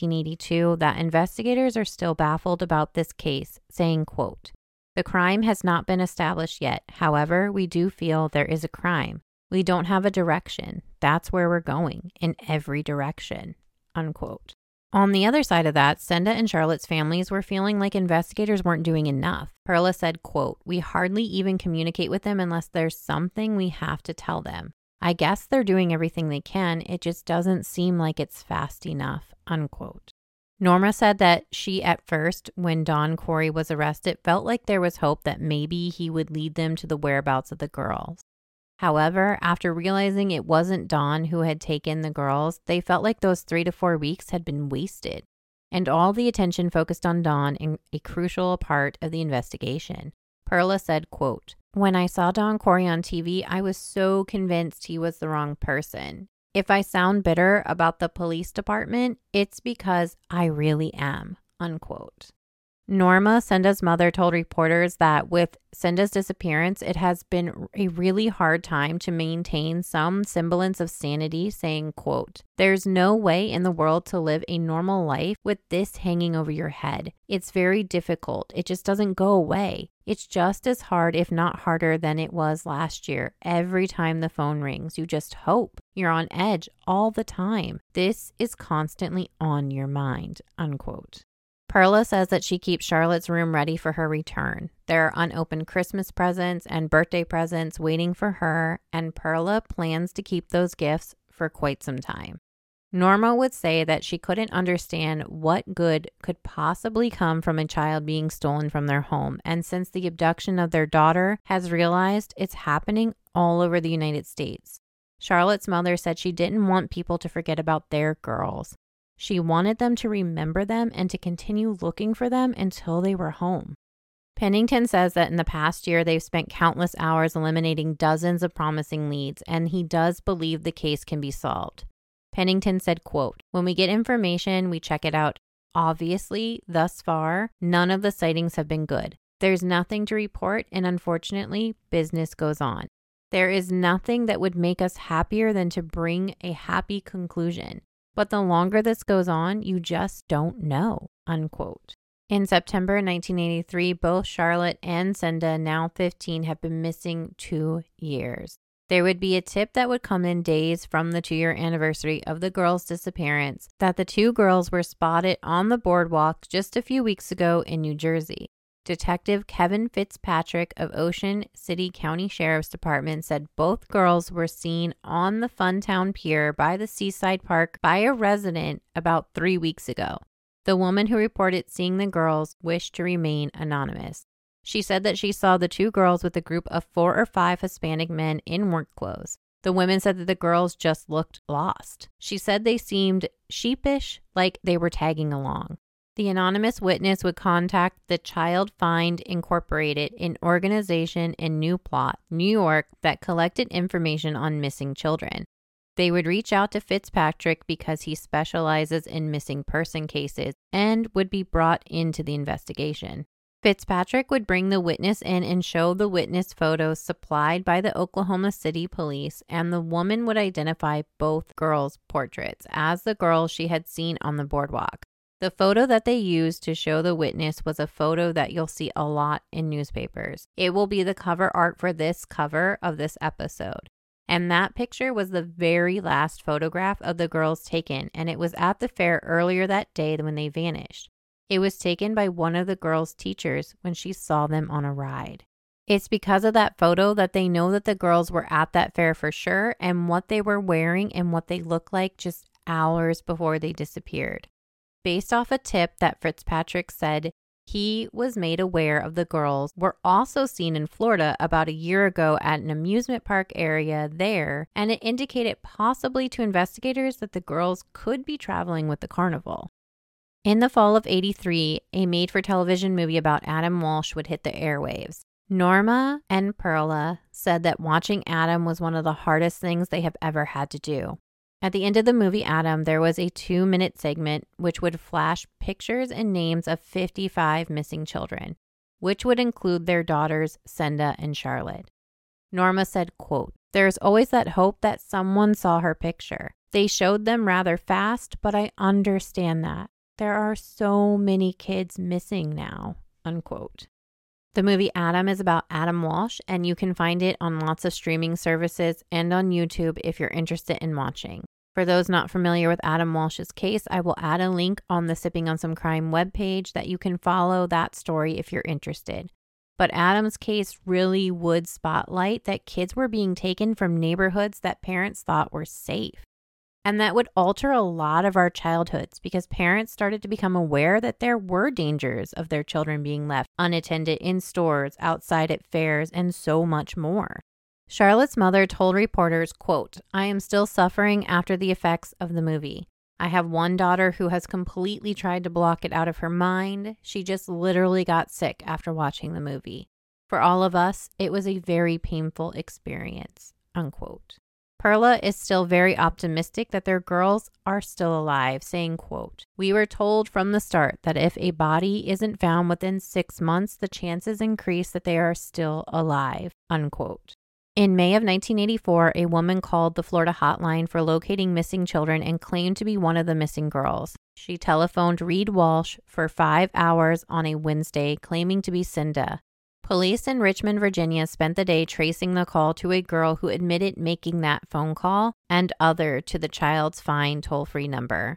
1982, that investigators are still baffled about this case, saying, quote, "The crime has not been established yet. However, we do feel there is a crime. We don't have a direction. That's where we're going, in every direction," unquote. On the other side of that, Cinda and Charlotte's families were feeling like investigators weren't doing enough. Perla said, quote, "We hardly even communicate with them unless there's something we have to tell them. I guess they're doing everything they can. It just doesn't seem like it's fast enough," unquote. Norma said that she, at first, when Don Corey was arrested, felt like there was hope that maybe he would lead them to the whereabouts of the girls. However, after realizing it wasn't Don who had taken the girls, they felt like those 3 to 4 weeks had been wasted, and all the attention focused on Don in a crucial part of the investigation. Perla said, quote, "When I saw Don Corey on TV, I was so convinced he was the wrong person. If I sound bitter about the police department, it's because I really am," unquote. Norma, Cinda's mother, told reporters that with Cinda's disappearance, it has been a really hard time to maintain some semblance of sanity, saying, quote, "There's no way in the world to live a normal life with this hanging over your head. It's very difficult. It just doesn't go away. It's just as hard, if not harder, than it was last year. Every time the phone rings, you just hope. You're on edge all the time. This is constantly on your mind," unquote. Perla says that she keeps Charlotte's room ready for her return. There are unopened Christmas presents and birthday presents waiting for her, and Perla plans to keep those gifts for quite some time. Norma would say that she couldn't understand what good could possibly come from a child being stolen from their home, and since the abduction of their daughter, has realized it's happening all over the United States. Charlotte's mother said she didn't want people to forget about their girls. She wanted them to remember them and to continue looking for them until they were home. Pennington says that in the past year, they've spent countless hours eliminating dozens of promising leads, and he does believe the case can be solved. Pennington said, quote, "When we get information, we check it out. Obviously, thus far, none of the sightings have been good. There's nothing to report, and unfortunately, business goes on. There is nothing that would make us happier than to bring a happy conclusion. But the longer this goes on, you just don't know," unquote. In September 1983, both Charlotte and Senda, now 15, have been missing 2 years. There would be a tip that would come in days from the 2-year anniversary of the girls' disappearance that the 2 girls were spotted on the boardwalk just a few weeks ago in New Jersey. Detective Kevin Fitzpatrick of Ocean City County Sheriff's Department said both girls were seen on the Funtown Pier by the Seaside Park by a resident about 3 weeks ago. The woman who reported seeing the girls wished to remain anonymous. She said that she saw the 2 girls with a group of 4 or 5 Hispanic men in work clothes. The women said that the girls just looked lost. She said they seemed sheepish, like they were tagging along. The anonymous witness would contact the Child Find Incorporated, an organization in New Plot, New York, that collected information on missing children. They would reach out to Fitzpatrick because he specializes in missing person cases and would be brought into the investigation. Fitzpatrick would bring the witness in and show the witness photos supplied by the Oklahoma City police, and the woman would identify both girls' portraits as the girls she had seen on the boardwalk. The photo that they used to show the witness was a photo that you'll see a lot in newspapers. It will be the cover art for this cover of this episode. And that picture was the very last photograph of the girls taken, and it was at the fair earlier that day when they vanished. It was taken by one of the girls' teachers when she saw them on a ride. It's because of that photo that they know that the girls were at that fair for sure, and what they were wearing and what they looked like just hours before they disappeared. Based off a tip that Fitzpatrick said he was made aware of, the girls were also seen in Florida about a year ago at an amusement park area there, and it indicated possibly to investigators that the girls could be traveling with the carnival. In the fall of '83, a made-for-television movie about Adam Walsh would hit the airwaves. Norma and Perla said that watching Adam was one of the hardest things they have ever had to do. At the end of the movie Adam, there was a 2-minute segment which would flash pictures and names of 55 missing children, which would include their daughters, Senda and Charlotte. Norma said, quote, "There's always that hope that someone saw her picture. They showed them rather fast, but I understand that. There are so many kids missing now," unquote. The movie Adam is about Adam Walsh, and you can find it on lots of streaming services and on YouTube if you're interested in watching. For those not familiar with Adam Walsh's case, I will add a link on the Sipping on Some Crime webpage that you can follow that story if you're interested. But Adam's case really would spotlight that kids were being taken from neighborhoods that parents thought were safe. And that would alter a lot of our childhoods because parents started to become aware that there were dangers of their children being left unattended in stores, outside at fairs, and so much more. Charlotte's mother told reporters, quote, "I am still suffering after the effects of the movie. I have one daughter who has completely tried to block it out of her mind. She just literally got sick after watching the movie. For all of us, it was a very painful experience," unquote. Perla is still very optimistic that their girls are still alive, saying, quote, "We were told from the start that if a body isn't found within 6 months, the chances increase that they are still alive," unquote. In May of 1984, a woman called the Florida hotline for locating missing children and claimed to be one of the missing girls. She telephoned Reed Walsh for 5 hours on a Wednesday, claiming to be Senda. Police in Richmond, Virginia spent the day tracing the call to a girl who admitted making that phone call and other to the Child's Find toll-free number.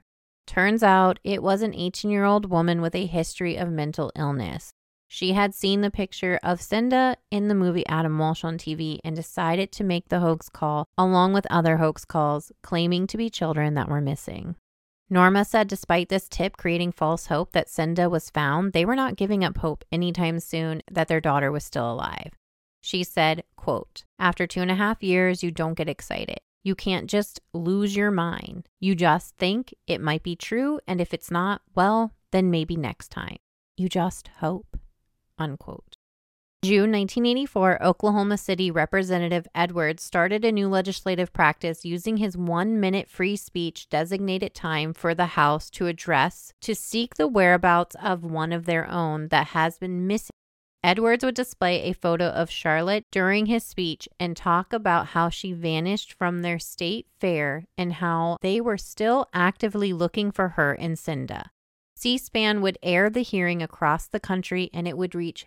Turns out it was an 18-year-old woman with a history of mental illness. She had seen the picture of Cinda in the movie Adam Walsh on TV and decided to make the hoax call along with other hoax calls claiming to be children that were missing. Norma said despite this tip creating false hope that Cinda was found, they were not giving up hope anytime soon that their daughter was still alive. She said, quote, "After 2.5 years, you don't get excited. You can't just lose your mind. You just think it might be true, and if it's not, well, then maybe next time. You just hope." Unquote. June 1984, Oklahoma City Representative Edwards started a new legislative practice using his 1-minute free speech designated time for the House to seek the whereabouts of one of their own that has been missing. Edwards would display a photo of Charlotte during his speech and talk about how she vanished from their state fair and how they were still actively looking for her in Cinda. C-SPAN would air the hearing across the country and it would reach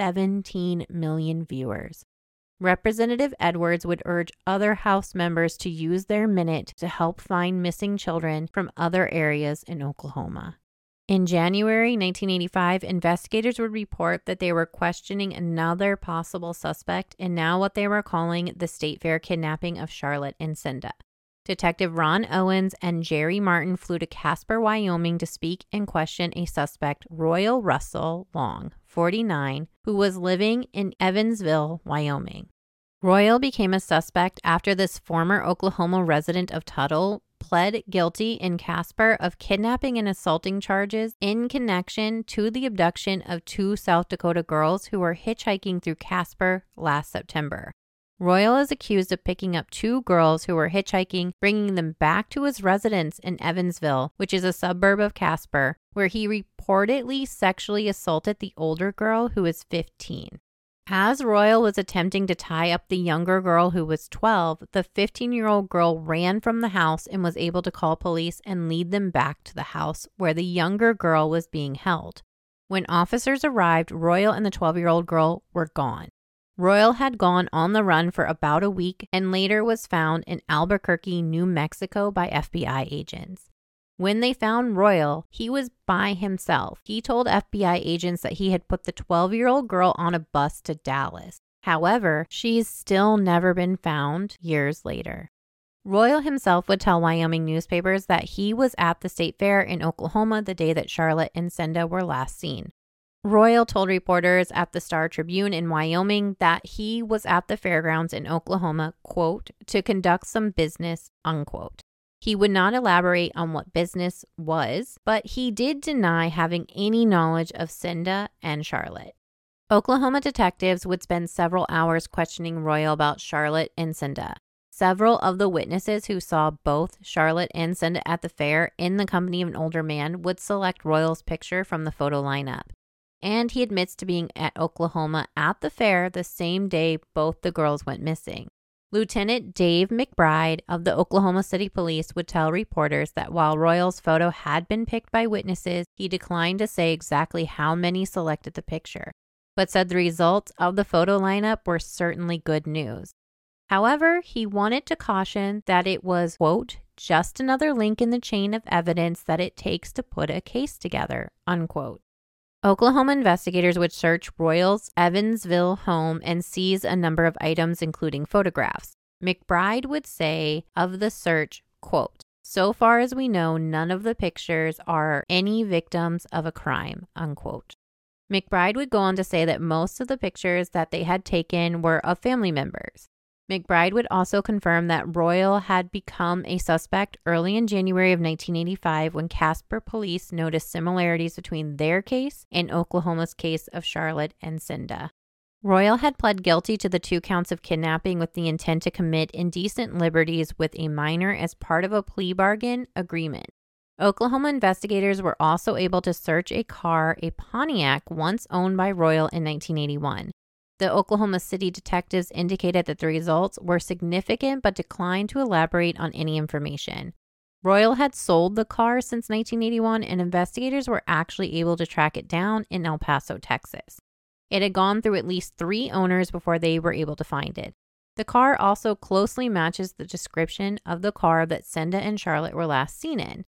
17 million viewers. Representative Edwards would urge other House members to use their minute to help find missing children from other areas in Oklahoma. In January 1985, investigators would report that they were questioning another possible suspect in now what they were calling the State Fair kidnapping of Charlotte and Cinda. Detective Ron Owens and Jerry Martin flew to Casper, Wyoming to speak and question a suspect, Royal Russell Long, 49, who was living in Evansville, Wyoming. Royal became a suspect after this former Oklahoma resident of Tuttle pled guilty in Casper of kidnapping and assaulting charges in connection to the abduction of 2 South Dakota girls who were hitchhiking through Casper last September. Royal is accused of picking up 2 girls who were hitchhiking, bringing them back to his residence in Evansville, which is a suburb of Casper, where he reportedly sexually assaulted the older girl who was 15. As Royal was attempting to tie up the younger girl who was 12, the 15-year-old girl ran from the house and was able to call police and lead them back to the house where the younger girl was being held. When officers arrived, Royal and the 12-year-old girl were gone. Royal had gone on the run for about a week and later was found in Albuquerque, New Mexico by FBI agents. When they found Royal, he was by himself. He told FBI agents that he had put the 12-year-old girl on a bus to Dallas. However, she's still never been found years later. Royal himself would tell Wyoming newspapers that he was at the state fair in Oklahoma the day that Charlotte and Cinda were last seen. Royal told reporters at the Star Tribune in Wyoming that he was at the fairgrounds in Oklahoma, quote, to conduct some business, unquote. He would not elaborate on what business was, but he did deny having any knowledge of Cinda and Charlotte. Oklahoma detectives would spend several hours questioning Royal about Charlotte and Cinda. Several of the witnesses who saw both Charlotte and Cinda at the fair in the company of an older man would select Royal's picture from the photo lineup. And he admits to being at Oklahoma at the fair the same day both the girls went missing. Lieutenant Dave McBride of the Oklahoma City Police would tell reporters that while Royal's photo had been picked by witnesses, he declined to say exactly how many selected the picture, but said the results of the photo lineup were certainly good news. However, he wanted to caution that it was, quote, just another link in the chain of evidence that it takes to put a case together, unquote. Oklahoma investigators would search Royal's Evansville home and seize a number of items, including photographs. McBride would say of the search, quote, so far as we know, none of the pictures are any victims of a crime, unquote. McBride would go on to say that most of the pictures that they had taken were of family members. McBride would also confirm that Royal had become a suspect early in January of 1985 when Casper police noticed similarities between their case and Oklahoma's case of Charlotte and Cinda. Royal had pled guilty to the 2 counts of kidnapping with the intent to commit indecent liberties with a minor as part of a plea bargain agreement. Oklahoma investigators were also able to search a car, a Pontiac, once owned by Royal in 1981. The Oklahoma City detectives indicated that the results were significant but declined to elaborate on any information. Royal had sold the car since 1981 and investigators were actually able to track it down in El Paso, Texas. It had gone through at least 3 owners before they were able to find it. The car also closely matches the description of the car that Cinda and Charlotte were last seen in.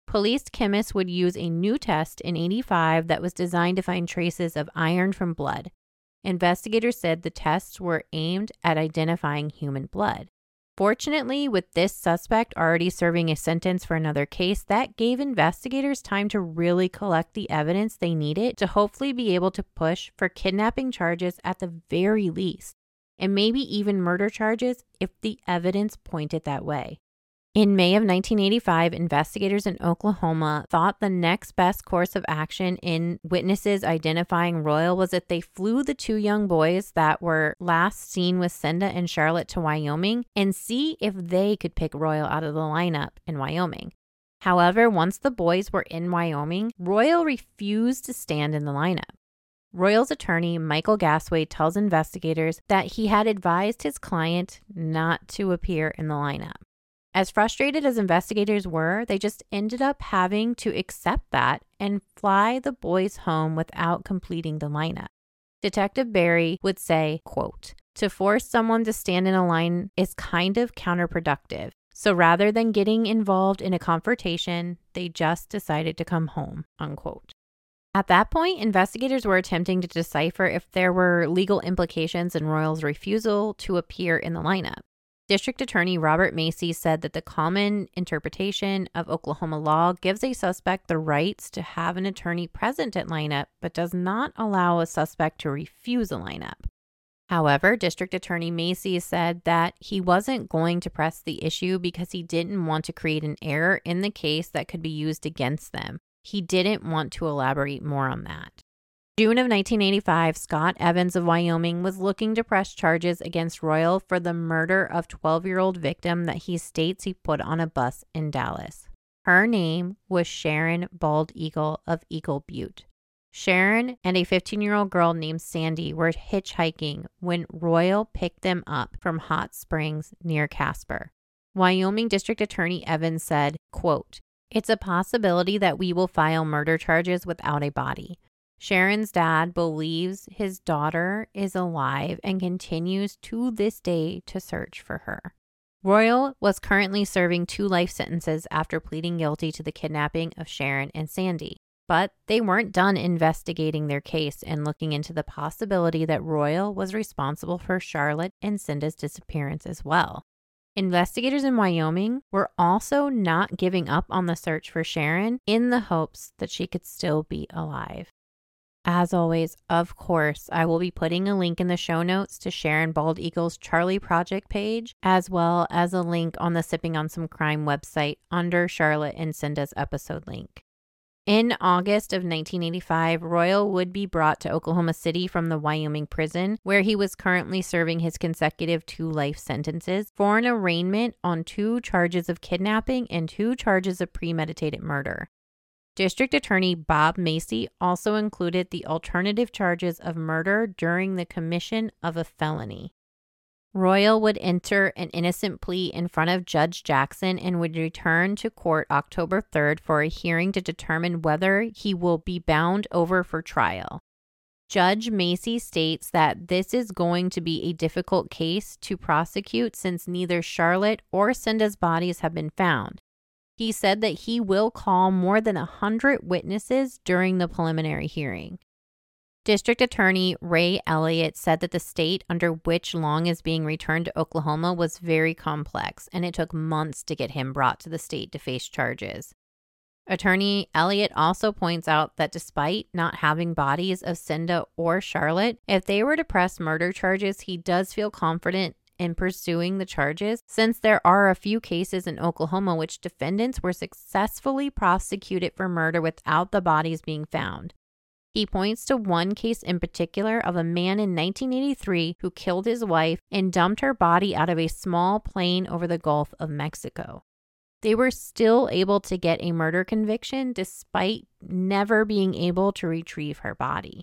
Police chemists would use a new test in 85 that was designed to find traces of iron from blood. Investigators said the tests were aimed at identifying human blood. Fortunately, with this suspect already serving a sentence for another case, that gave investigators time to really collect the evidence they needed to hopefully be able to push for kidnapping charges at the very least, and maybe even murder charges if the evidence pointed that way. In May of 1985, investigators in Oklahoma thought the next best course of action in witnesses identifying Royal was that they flew the two young boys that were last seen with Senda and Charlotte to Wyoming and see if they could pick Royal out of the lineup in Wyoming. However, once the boys were in Wyoming, Royal refused to stand in the lineup. Royal's attorney, Michael Gasway, tells investigators that he had advised his client not to appear in the lineup. As frustrated as investigators were, they just ended up having to accept that and fly the boys home without completing the lineup. Detective Barry would say, quote, "To force someone to stand in a line is kind of counterproductive. So rather than getting involved in a confrontation, they just decided to come home," unquote. At that point, investigators were attempting to decipher if there were legal implications in Royal's refusal to appear in the lineup. District Attorney Robert Macy said that the common interpretation of Oklahoma law gives a suspect the rights to have an attorney present at lineup, but does not allow a suspect to refuse a lineup. However, District Attorney Macy said that he wasn't going to press the issue because he didn't want to create an error in the case that could be used against them. He didn't want to elaborate more on that. June of 1985, Scott Evans of Wyoming was looking to press charges against Royal for the murder of 12-year-old victim that he states he put on a bus in Dallas. Her name was Sharon Bald Eagle of Eagle Butte. Sharon and a 15-year-old girl named Sandy were hitchhiking when Royal picked them up from Hot Springs near Casper. Wyoming District Attorney Evans said, quote, "It's a possibility that we will file murder charges without a body. Sharon's dad believes his daughter is alive and continues to this day to search for her." Royal was currently serving 2 life sentences after pleading guilty to the kidnapping of Sharon and Sandy. But they weren't done investigating their case and looking into the possibility that Royal was responsible for Charlotte and Senda's disappearance as well. Investigators in Wyoming were also not giving up on the search for Sharon in the hopes that she could still be alive. As always, of course, I will be putting a link in the show notes to Sharon Bald Eagle's Charlie Project page, as well as a link on the Sipping on Some Crime website under Charlotte and Senda's episode link. In August of 1985, Royal would be brought to Oklahoma City from the Wyoming prison, where he was currently serving his consecutive 2 life sentences for an arraignment on 2 charges of kidnapping and 2 charges of premeditated murder. District Attorney Bob Macy also included the alternative charges of murder during the commission of a felony. Royal would enter an innocent plea in front of Judge Jackson and would return to court October 3rd for a hearing to determine whether he will be bound over for trial. Judge Macy states that this is going to be a difficult case to prosecute since neither Charlotte or Senda's bodies have been found. He said that he will call more than 100 witnesses during the preliminary hearing. District Attorney Ray Elliott said that the state under which Long is being returned to Oklahoma was very complex, and it took months to get him brought to the state to face charges. Attorney Elliott also points out that despite not having bodies of Senda or Charlotte, if they were to press murder charges, he does feel confident in pursuing the charges, since there are a few cases in Oklahoma which defendants were successfully prosecuted for murder without the bodies being found. He points to one case in particular of a man in 1983 who killed his wife and dumped her body out of a small plane over the Gulf of Mexico. They were still able to get a murder conviction despite never being able to retrieve her body.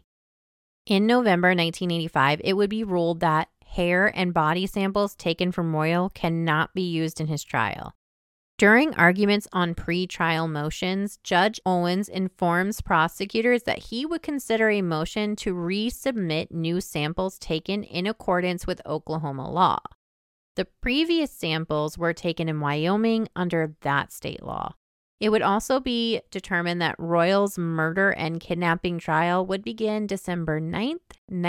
In November 1985, it would be ruled that hair and body samples taken from Royal cannot be used in his trial. During arguments on pre-trial motions, Judge Owens informs prosecutors that he would consider a motion to resubmit new samples taken in accordance with Oklahoma law. The previous samples were taken in Wyoming under that state law. It would also be determined that Royal's murder and kidnapping trial would begin December 9th,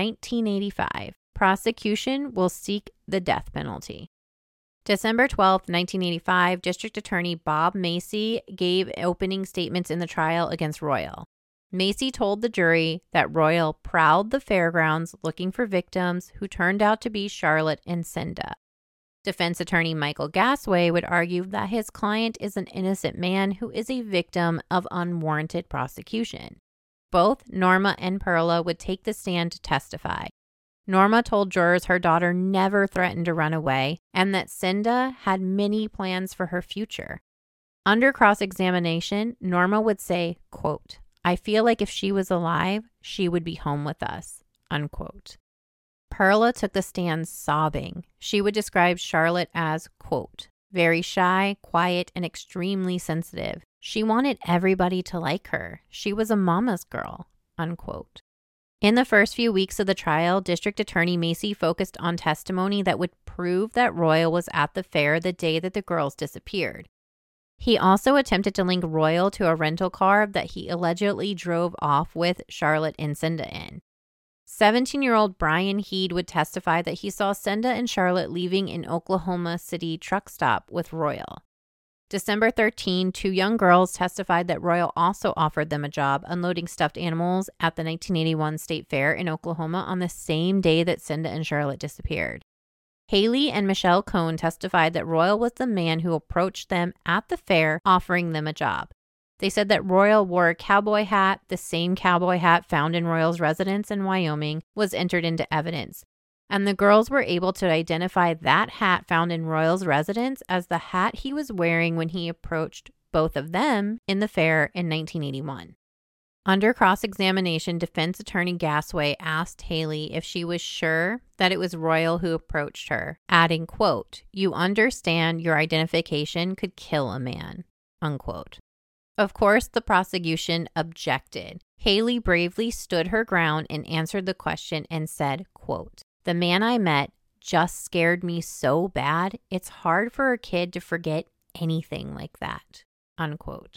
1985. Prosecution will seek the death penalty. December 12th, 1985, District Attorney Bob Macy gave opening statements in the trial against Royal. Macy told the jury that Royal prowled the fairgrounds looking for victims who turned out to be Charlotte and Cinda. Defense attorney Michael Gasway would argue that his client is an innocent man who is a victim of unwarranted prosecution. Both Norma and Perla would take the stand to testify. Norma told jurors her daughter never threatened to run away and that Cinda had many plans for her future. Under cross-examination, Norma would say, quote, "I feel like if she was alive, she would be home with us," unquote. Perla took the stand sobbing. She would describe Charlotte as, quote, "very shy, quiet, and extremely sensitive. She wanted everybody to like her. She was a mama's girl," unquote. In the first few weeks of the trial, District Attorney Macy focused on testimony that would prove that Royal was at the fair the day that the girls disappeared. He also attempted to link Royal to a rental car that he allegedly drove off with Charlotte and Cinda in. 17-year-old Brian Heed would testify that he saw Cinda and Charlotte leaving an Oklahoma City truck stop with Royal. December 13, 2 young girls testified that Royal also offered them a job unloading stuffed animals at the 1981 State Fair in Oklahoma on the same day that Cinda and Charlotte disappeared. Haley and Michelle Cohn testified that Royal was the man who approached them at the fair offering them a job. They said that Royal wore a cowboy hat. The same cowboy hat found in Royal's residence in Wyoming was entered into evidence. And the girls were able to identify that hat found in Royal's residence as the hat he was wearing when he approached both of them in the fair in 1981. Under cross-examination, defense attorney Gasway asked Haley if she was sure that it was Royal who approached her, adding, quote, "You understand your identification could kill a man," unquote. Of course, the prosecution objected. Haley bravely stood her ground and answered the question and said, quote, "The man I met just scared me so bad, it's hard for a kid to forget anything like that," unquote.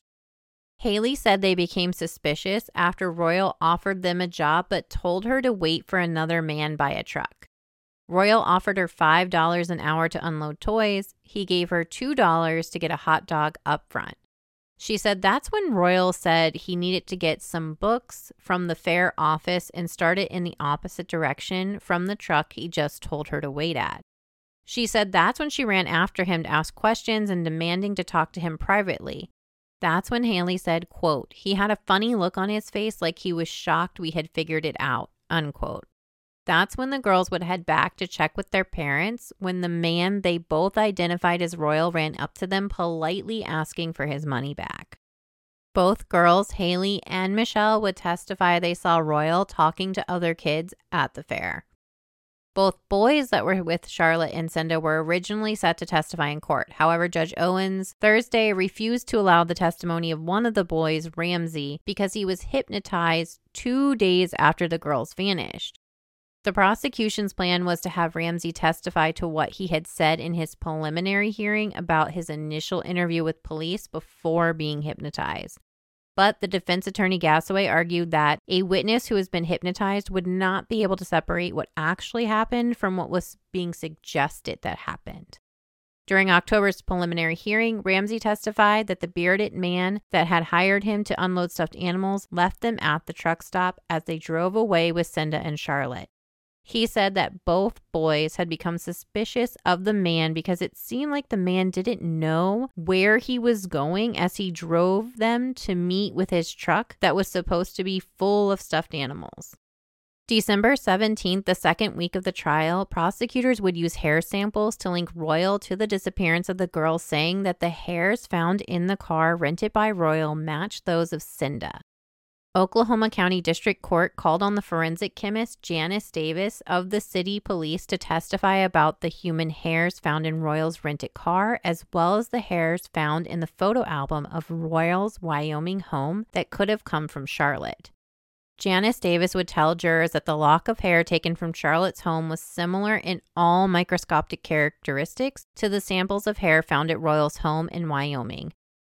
Haley said they became suspicious after Royal offered them a job but told her to wait for another man by a truck. Royal offered her $5 an hour to unload toys. He gave her $2 to get a hot dog up front. She said that's when Royal said he needed to get some books from the fair office and start it in the opposite direction from the truck he just told her to wait at. She said that's when she ran after him to ask questions and demanding to talk to him privately. That's when Haley said, quote, "He had a funny look on his face like he was shocked we had figured it out," unquote. That's when the girls would head back to check with their parents when the man they both identified as Royal ran up to them politely asking for his money back. Both girls, Haley and Michelle, would testify they saw Royal talking to other kids at the fair. Both boys that were with Charlotte and Cinda were originally set to testify in court. However, Judge Owens Thursday refused to allow the testimony of one of the boys, Ramsey, because he was hypnotized 2 days after the girls vanished. The prosecution's plan was to have Ramsey testify to what he had said in his preliminary hearing about his initial interview with police before being hypnotized. But the defense attorney Gasaway argued that a witness who has been hypnotized would not be able to separate what actually happened from what was being suggested that happened. During October's preliminary hearing, Ramsey testified that the bearded man that had hired him to unload stuffed animals left them at the truck stop as they drove away with Cinda and Charlotte. He said that both boys had become suspicious of the man because it seemed like the man didn't know where he was going as he drove them to meet with his truck that was supposed to be full of stuffed animals. December 17th, the second week of the trial, prosecutors would use hair samples to link Royal to the disappearance of the girls, saying that the hairs found in the car rented by Royal matched those of Cinda. Oklahoma County District Court called on the forensic chemist Janice Davis of the city police to testify about the human hairs found in Royal's rented car, as well as the hairs found in the photo album of Royal's Wyoming home that could have come from Charlotte. Janice Davis would tell jurors that the lock of hair taken from Charlotte's home was similar in all microscopic characteristics to the samples of hair found at Royal's home in Wyoming.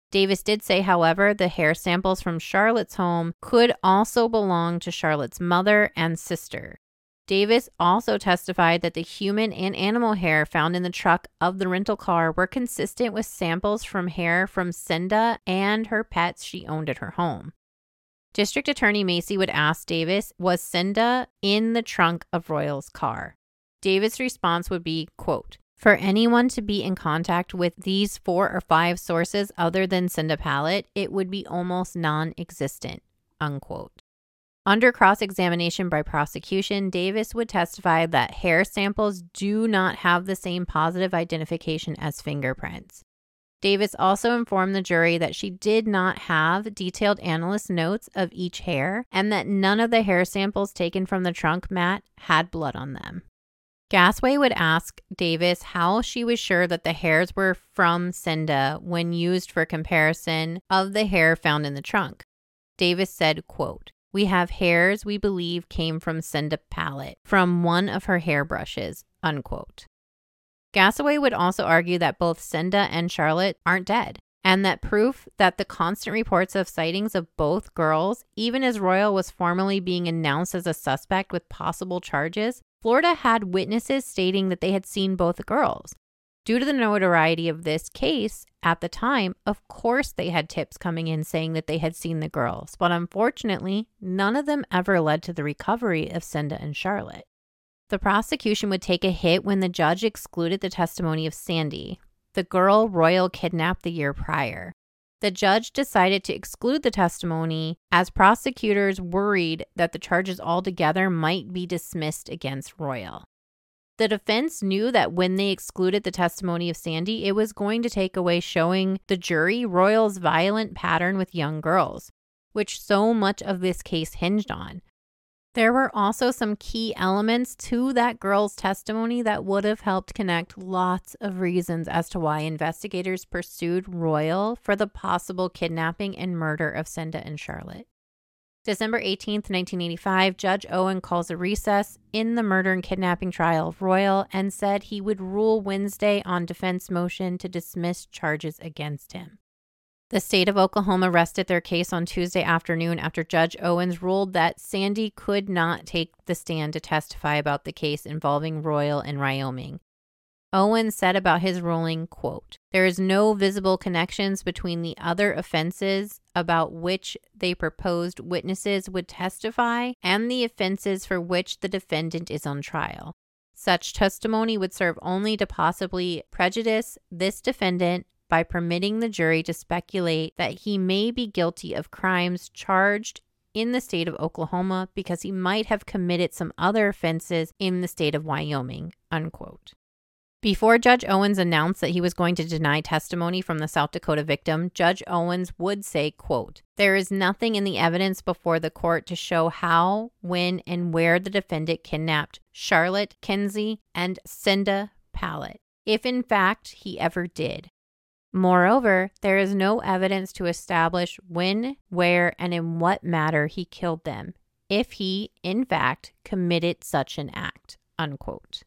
Davis did say, however, the hair samples from Charlotte's home could also belong to Charlotte's mother and sister. Davis also testified that the human and animal hair found in the truck of the rental car were consistent with samples from hair from Senda and her pets she owned at her home. District Attorney Macy would ask Davis, was Senda in the trunk of Royal's car? Davis' response would be, quote, for anyone to be in contact with these 4 or 5 sources other than Senda Pallet, it would be almost non-existent, unquote. Under cross-examination by prosecution, Davis would testify that hair samples do not have the same positive identification as fingerprints. Davis also informed the jury that she did not have detailed analyst notes of each hair and that none of the hair samples taken from the trunk mat had blood on them. Gasway would ask Davis how she was sure that the hairs were from Senda when used for comparison of the hair found in the trunk. Davis said, quote, we have hairs we believe came from Senda Pallet from one of her hairbrushes, unquote. Gasaway would also argue that both Senda and Charlotte aren't dead, and that proof that the constant reports of sightings of both girls, even as Royal was formally being announced as a suspect with possible charges, Florida had witnesses stating that they had seen both girls. Due to the notoriety of this case at the time, of course they had tips coming in saying that they had seen the girls, but unfortunately, none of them ever led to the recovery of Senda and Charlotte. The prosecution would take a hit when the judge excluded the testimony of Sandy, the girl Royal kidnapped the year prior. The judge decided to exclude the testimony as prosecutors worried that the charges altogether might be dismissed against Royal. The defense knew that when they excluded the testimony of Sandy, it was going to take away showing the jury Royal's violent pattern with young girls, which so much of this case hinged on. There were also some key elements to that girl's testimony that would have helped connect lots of reasons as to why investigators pursued Royal for the possible kidnapping and murder of Senda and Charlotte. December 18th, 1985, Judge Owen calls a recess in the murder and kidnapping trial of Royal and said he would rule Wednesday on defense motion to dismiss charges against him. The state of Oklahoma rested their case on Tuesday afternoon after Judge Owens ruled that Sandy could not take the stand to testify about the case involving Royal in Wyoming. Owens said about his ruling, quote, there is no visible connections between the other offenses about which they proposed witnesses would testify and the offenses for which the defendant is on trial. Such testimony would serve only to possibly prejudice this defendant by permitting the jury to speculate that he may be guilty of crimes charged in the state of Oklahoma because he might have committed some other offenses in the state of Wyoming, unquote. Before Judge Owens announced that he was going to deny testimony from the South Dakota victim, Judge Owens would say, quote, there is nothing in the evidence before the court to show how, when, and where the defendant kidnapped Charlotte, Kenzie, and Senda Pallet, if in fact he ever did. Moreover, there is no evidence to establish when, where, and in what manner he killed them, if he, in fact, committed such an act, unquote.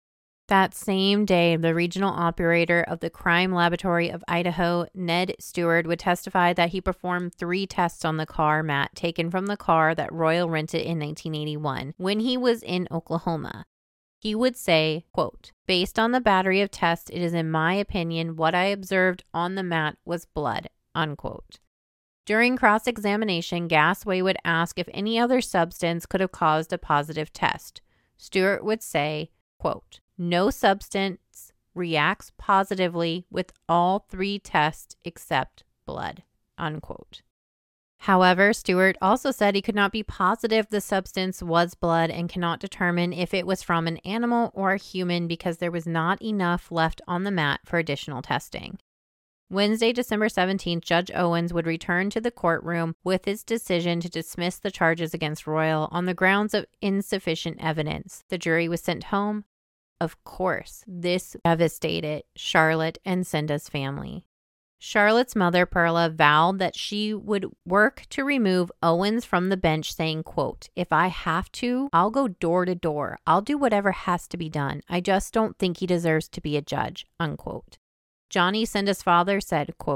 That same day, the regional operator of the Crime Laboratory of Idaho, Ned Stewart, would testify that he performed 3 tests on the car mat taken from the car that Royal rented in 1981 when he was in Oklahoma. He would say, quote, based on the battery of tests, it is in my opinion what I observed on the mat was blood, unquote. During cross-examination, Gasway would ask if any other substance could have caused a positive test. Stewart would say, quote, no substance reacts positively with all 3 tests except blood, unquote. However, Stewart also said he could not be positive the substance was blood and cannot determine if it was from an animal or a human because there was not enough left on the mat for additional testing. Wednesday, December 17th, Judge Owens would return to the courtroom with his decision to dismiss the charges against Royal on the grounds of insufficient evidence. The jury was sent home. Of course, this devastated Charlotte and Senda's family. Charlotte's mother, Perla, vowed that she would work to remove Owens from the bench, saying, quote, if I have to, I'll go door to door. I'll do whatever has to be done. I just don't think he deserves to be a judge, unquote. Johnny, Senda's father, said, quote,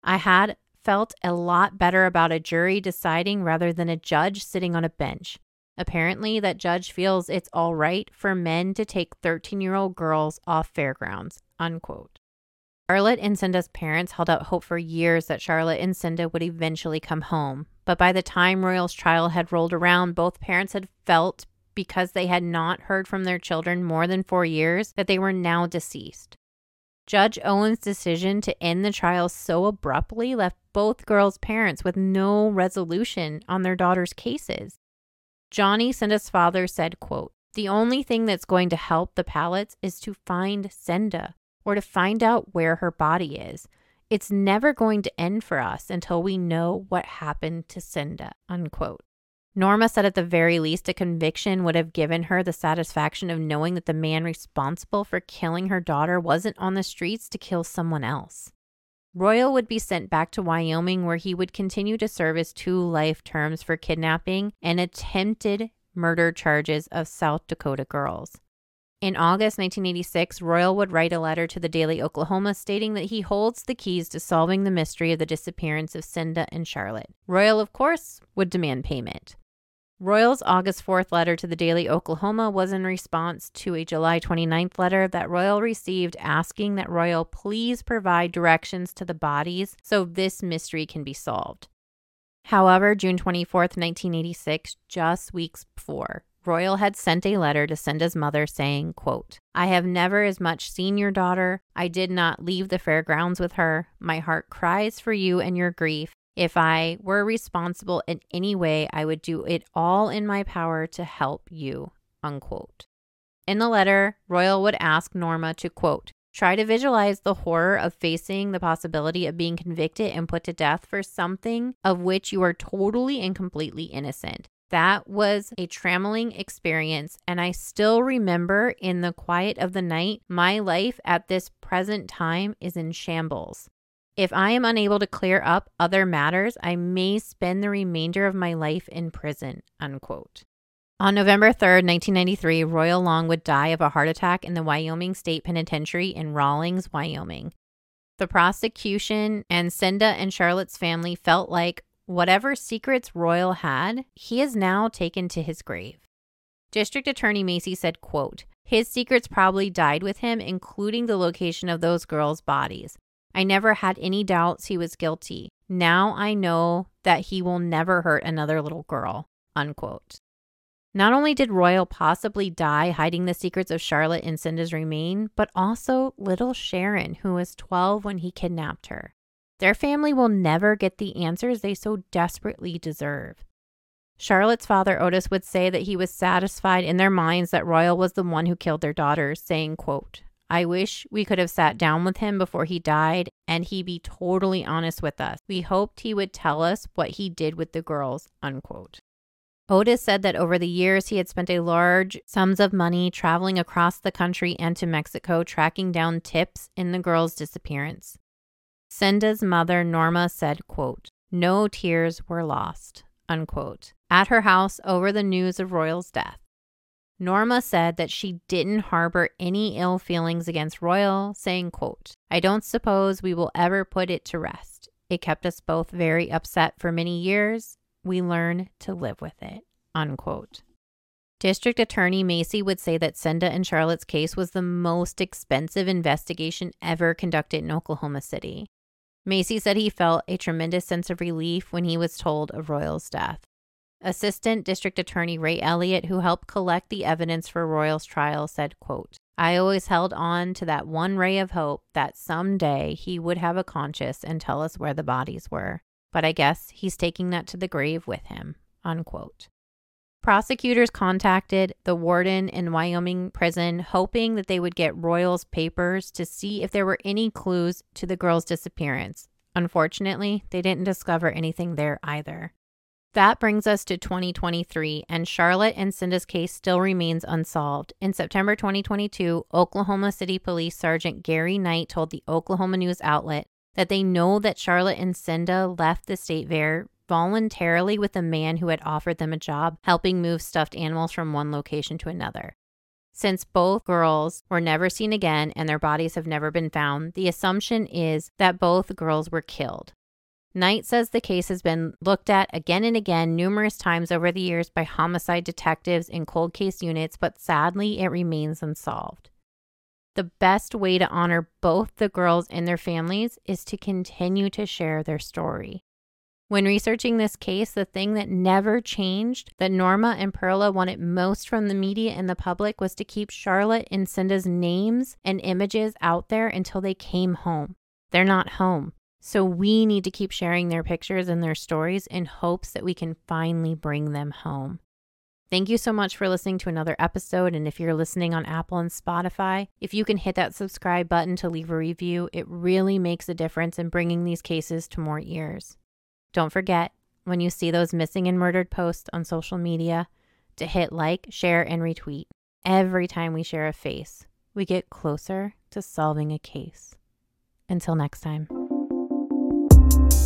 I had felt a lot better about a jury deciding rather than a judge sitting on a bench. Apparently, that judge feels it's all right for men to take 13-year-old girls off fairgrounds, unquote. Charlotte and Cinda's parents held out hope for years that Charlotte and Cinda would eventually come home. But by the time Royal's trial had rolled around, both parents had felt, because they had not heard from their children more than 4 years, that they were now deceased. Judge Owen's decision to end the trial so abruptly left both girls' parents with no resolution on their daughters' cases. Johnny, Cinda's father, said, quote, "The only thing that's going to help the Pallets is to find Cinda, or to find out where her body is. It's never going to end for us until we know what happened to Cinda," unquote. Norma said at the very least a conviction would have given her the satisfaction of knowing that the man responsible for killing her daughter wasn't on the streets to kill someone else. Royal would be sent back to Wyoming, where he would continue to serve his 2 life terms for kidnapping and attempted murder charges of South Dakota girls. In August 1986, Royal would write a letter to the Daily Oklahoma stating that he holds the keys to solving the mystery of the disappearance of Cinda and Charlotte. Royal, of course, would demand payment. Royal's August 4th letter to the Daily Oklahoma was in response to a July 29th letter that Royal received asking that Royal please provide directions to the bodies so this mystery can be solved. However, June 24th, 1986, just weeks before, Royal had sent a letter to Cinda's mother saying, quote, "I have never as much seen your daughter. I did not leave the fairgrounds with her. My heart cries for you and your grief. If I were responsible in any way, I would do it all in my power to help you," unquote. In the letter, Royal would ask Norma to, quote, "Try to visualize the horror of facing the possibility of being convicted and put to death for something of which you are totally and completely innocent. That was a trammeling experience, and I still remember in the quiet of the night, my life at this present time is in shambles. If I am unable to clear up other matters, I may spend the remainder of my life in prison," unquote. On November 3rd, 1993, Royal Long would die of a heart attack in the Wyoming State Penitentiary in Rawlins, Wyoming. The prosecution and Cinda and Charlotte's family felt like whatever secrets Royal had, he is now taken to his grave. District Attorney Macy said, quote, "His secrets probably died with him, including the location of those girls' bodies. I never had any doubts he was guilty. Now I know that he will never hurt another little girl," unquote. Not only did Royal possibly die hiding the secrets of Charlotte and Cinda's remain, but also little Sharon, who was 12 when he kidnapped her. Their family will never get the answers they so desperately deserve. Charlotte's father, Otis, would say that he was satisfied in their minds that Royal was the one who killed their daughters, saying, quote, "I wish we could have sat down with him before he died and he be totally honest with us. We hoped he would tell us what he did with the girls," unquote. Otis said that over the years he had spent a large sums of money traveling across the country and to Mexico tracking down tips in the girls' disappearance. Cinda's mother, Norma, said, quote, "No tears were lost," unquote, at her house over the news of Royal's death. Norma said that she didn't harbor any ill feelings against Royal, saying, quote, "I don't suppose we will ever put it to rest. It kept us both very upset for many years. We learned to live with it," unquote. District Attorney Macy would say that Cinda and Charlotte's case was the most expensive investigation ever conducted in Oklahoma City. Macy said he felt a tremendous sense of relief when he was told of Royal's death. Assistant District Attorney Ray Elliott, who helped collect the evidence for Royal's trial, said, quote, "I always held on to that one ray of hope that someday he would have a conscience and tell us where the bodies were. But I guess he's taking that to the grave with him," unquote. Prosecutors contacted the warden in Wyoming prison, hoping that they would get Royal's papers to see if there were any clues to the girl's disappearance. Unfortunately, they didn't discover anything there either. That brings us to 2023, and Charlotte and Cinda's case still remains unsolved. In September 2022, Oklahoma City Police Sergeant Gary Knight told the Oklahoma News outlet that they know that Charlotte and Cinda left the state fair voluntarily with a man who had offered them a job helping move stuffed animals from one location to another. Since both girls were never seen again and their bodies have never been found, the assumption is that both girls were killed. Knight says the case has been looked at again and again numerous times over the years by homicide detectives and cold case units, but sadly, it remains unsolved. The best way to honor both the girls and their families is to continue to share their story. When researching this case, the thing that never changed, that Norma and Perla wanted most from the media and the public, was to keep Charlotte and Cinda's names and images out there until they came home. They're not home. So we need to keep sharing their pictures and their stories in hopes that we can finally bring them home. Thank you so much for listening to another episode. And if you're listening on Apple and Spotify, if you can hit that subscribe button to leave a review, it really makes a difference in bringing these cases to more ears. Don't forget, when you see those missing and murdered posts on social media, to hit like, share, and retweet. Every time we share a face, we get closer to solving a case. Until next time.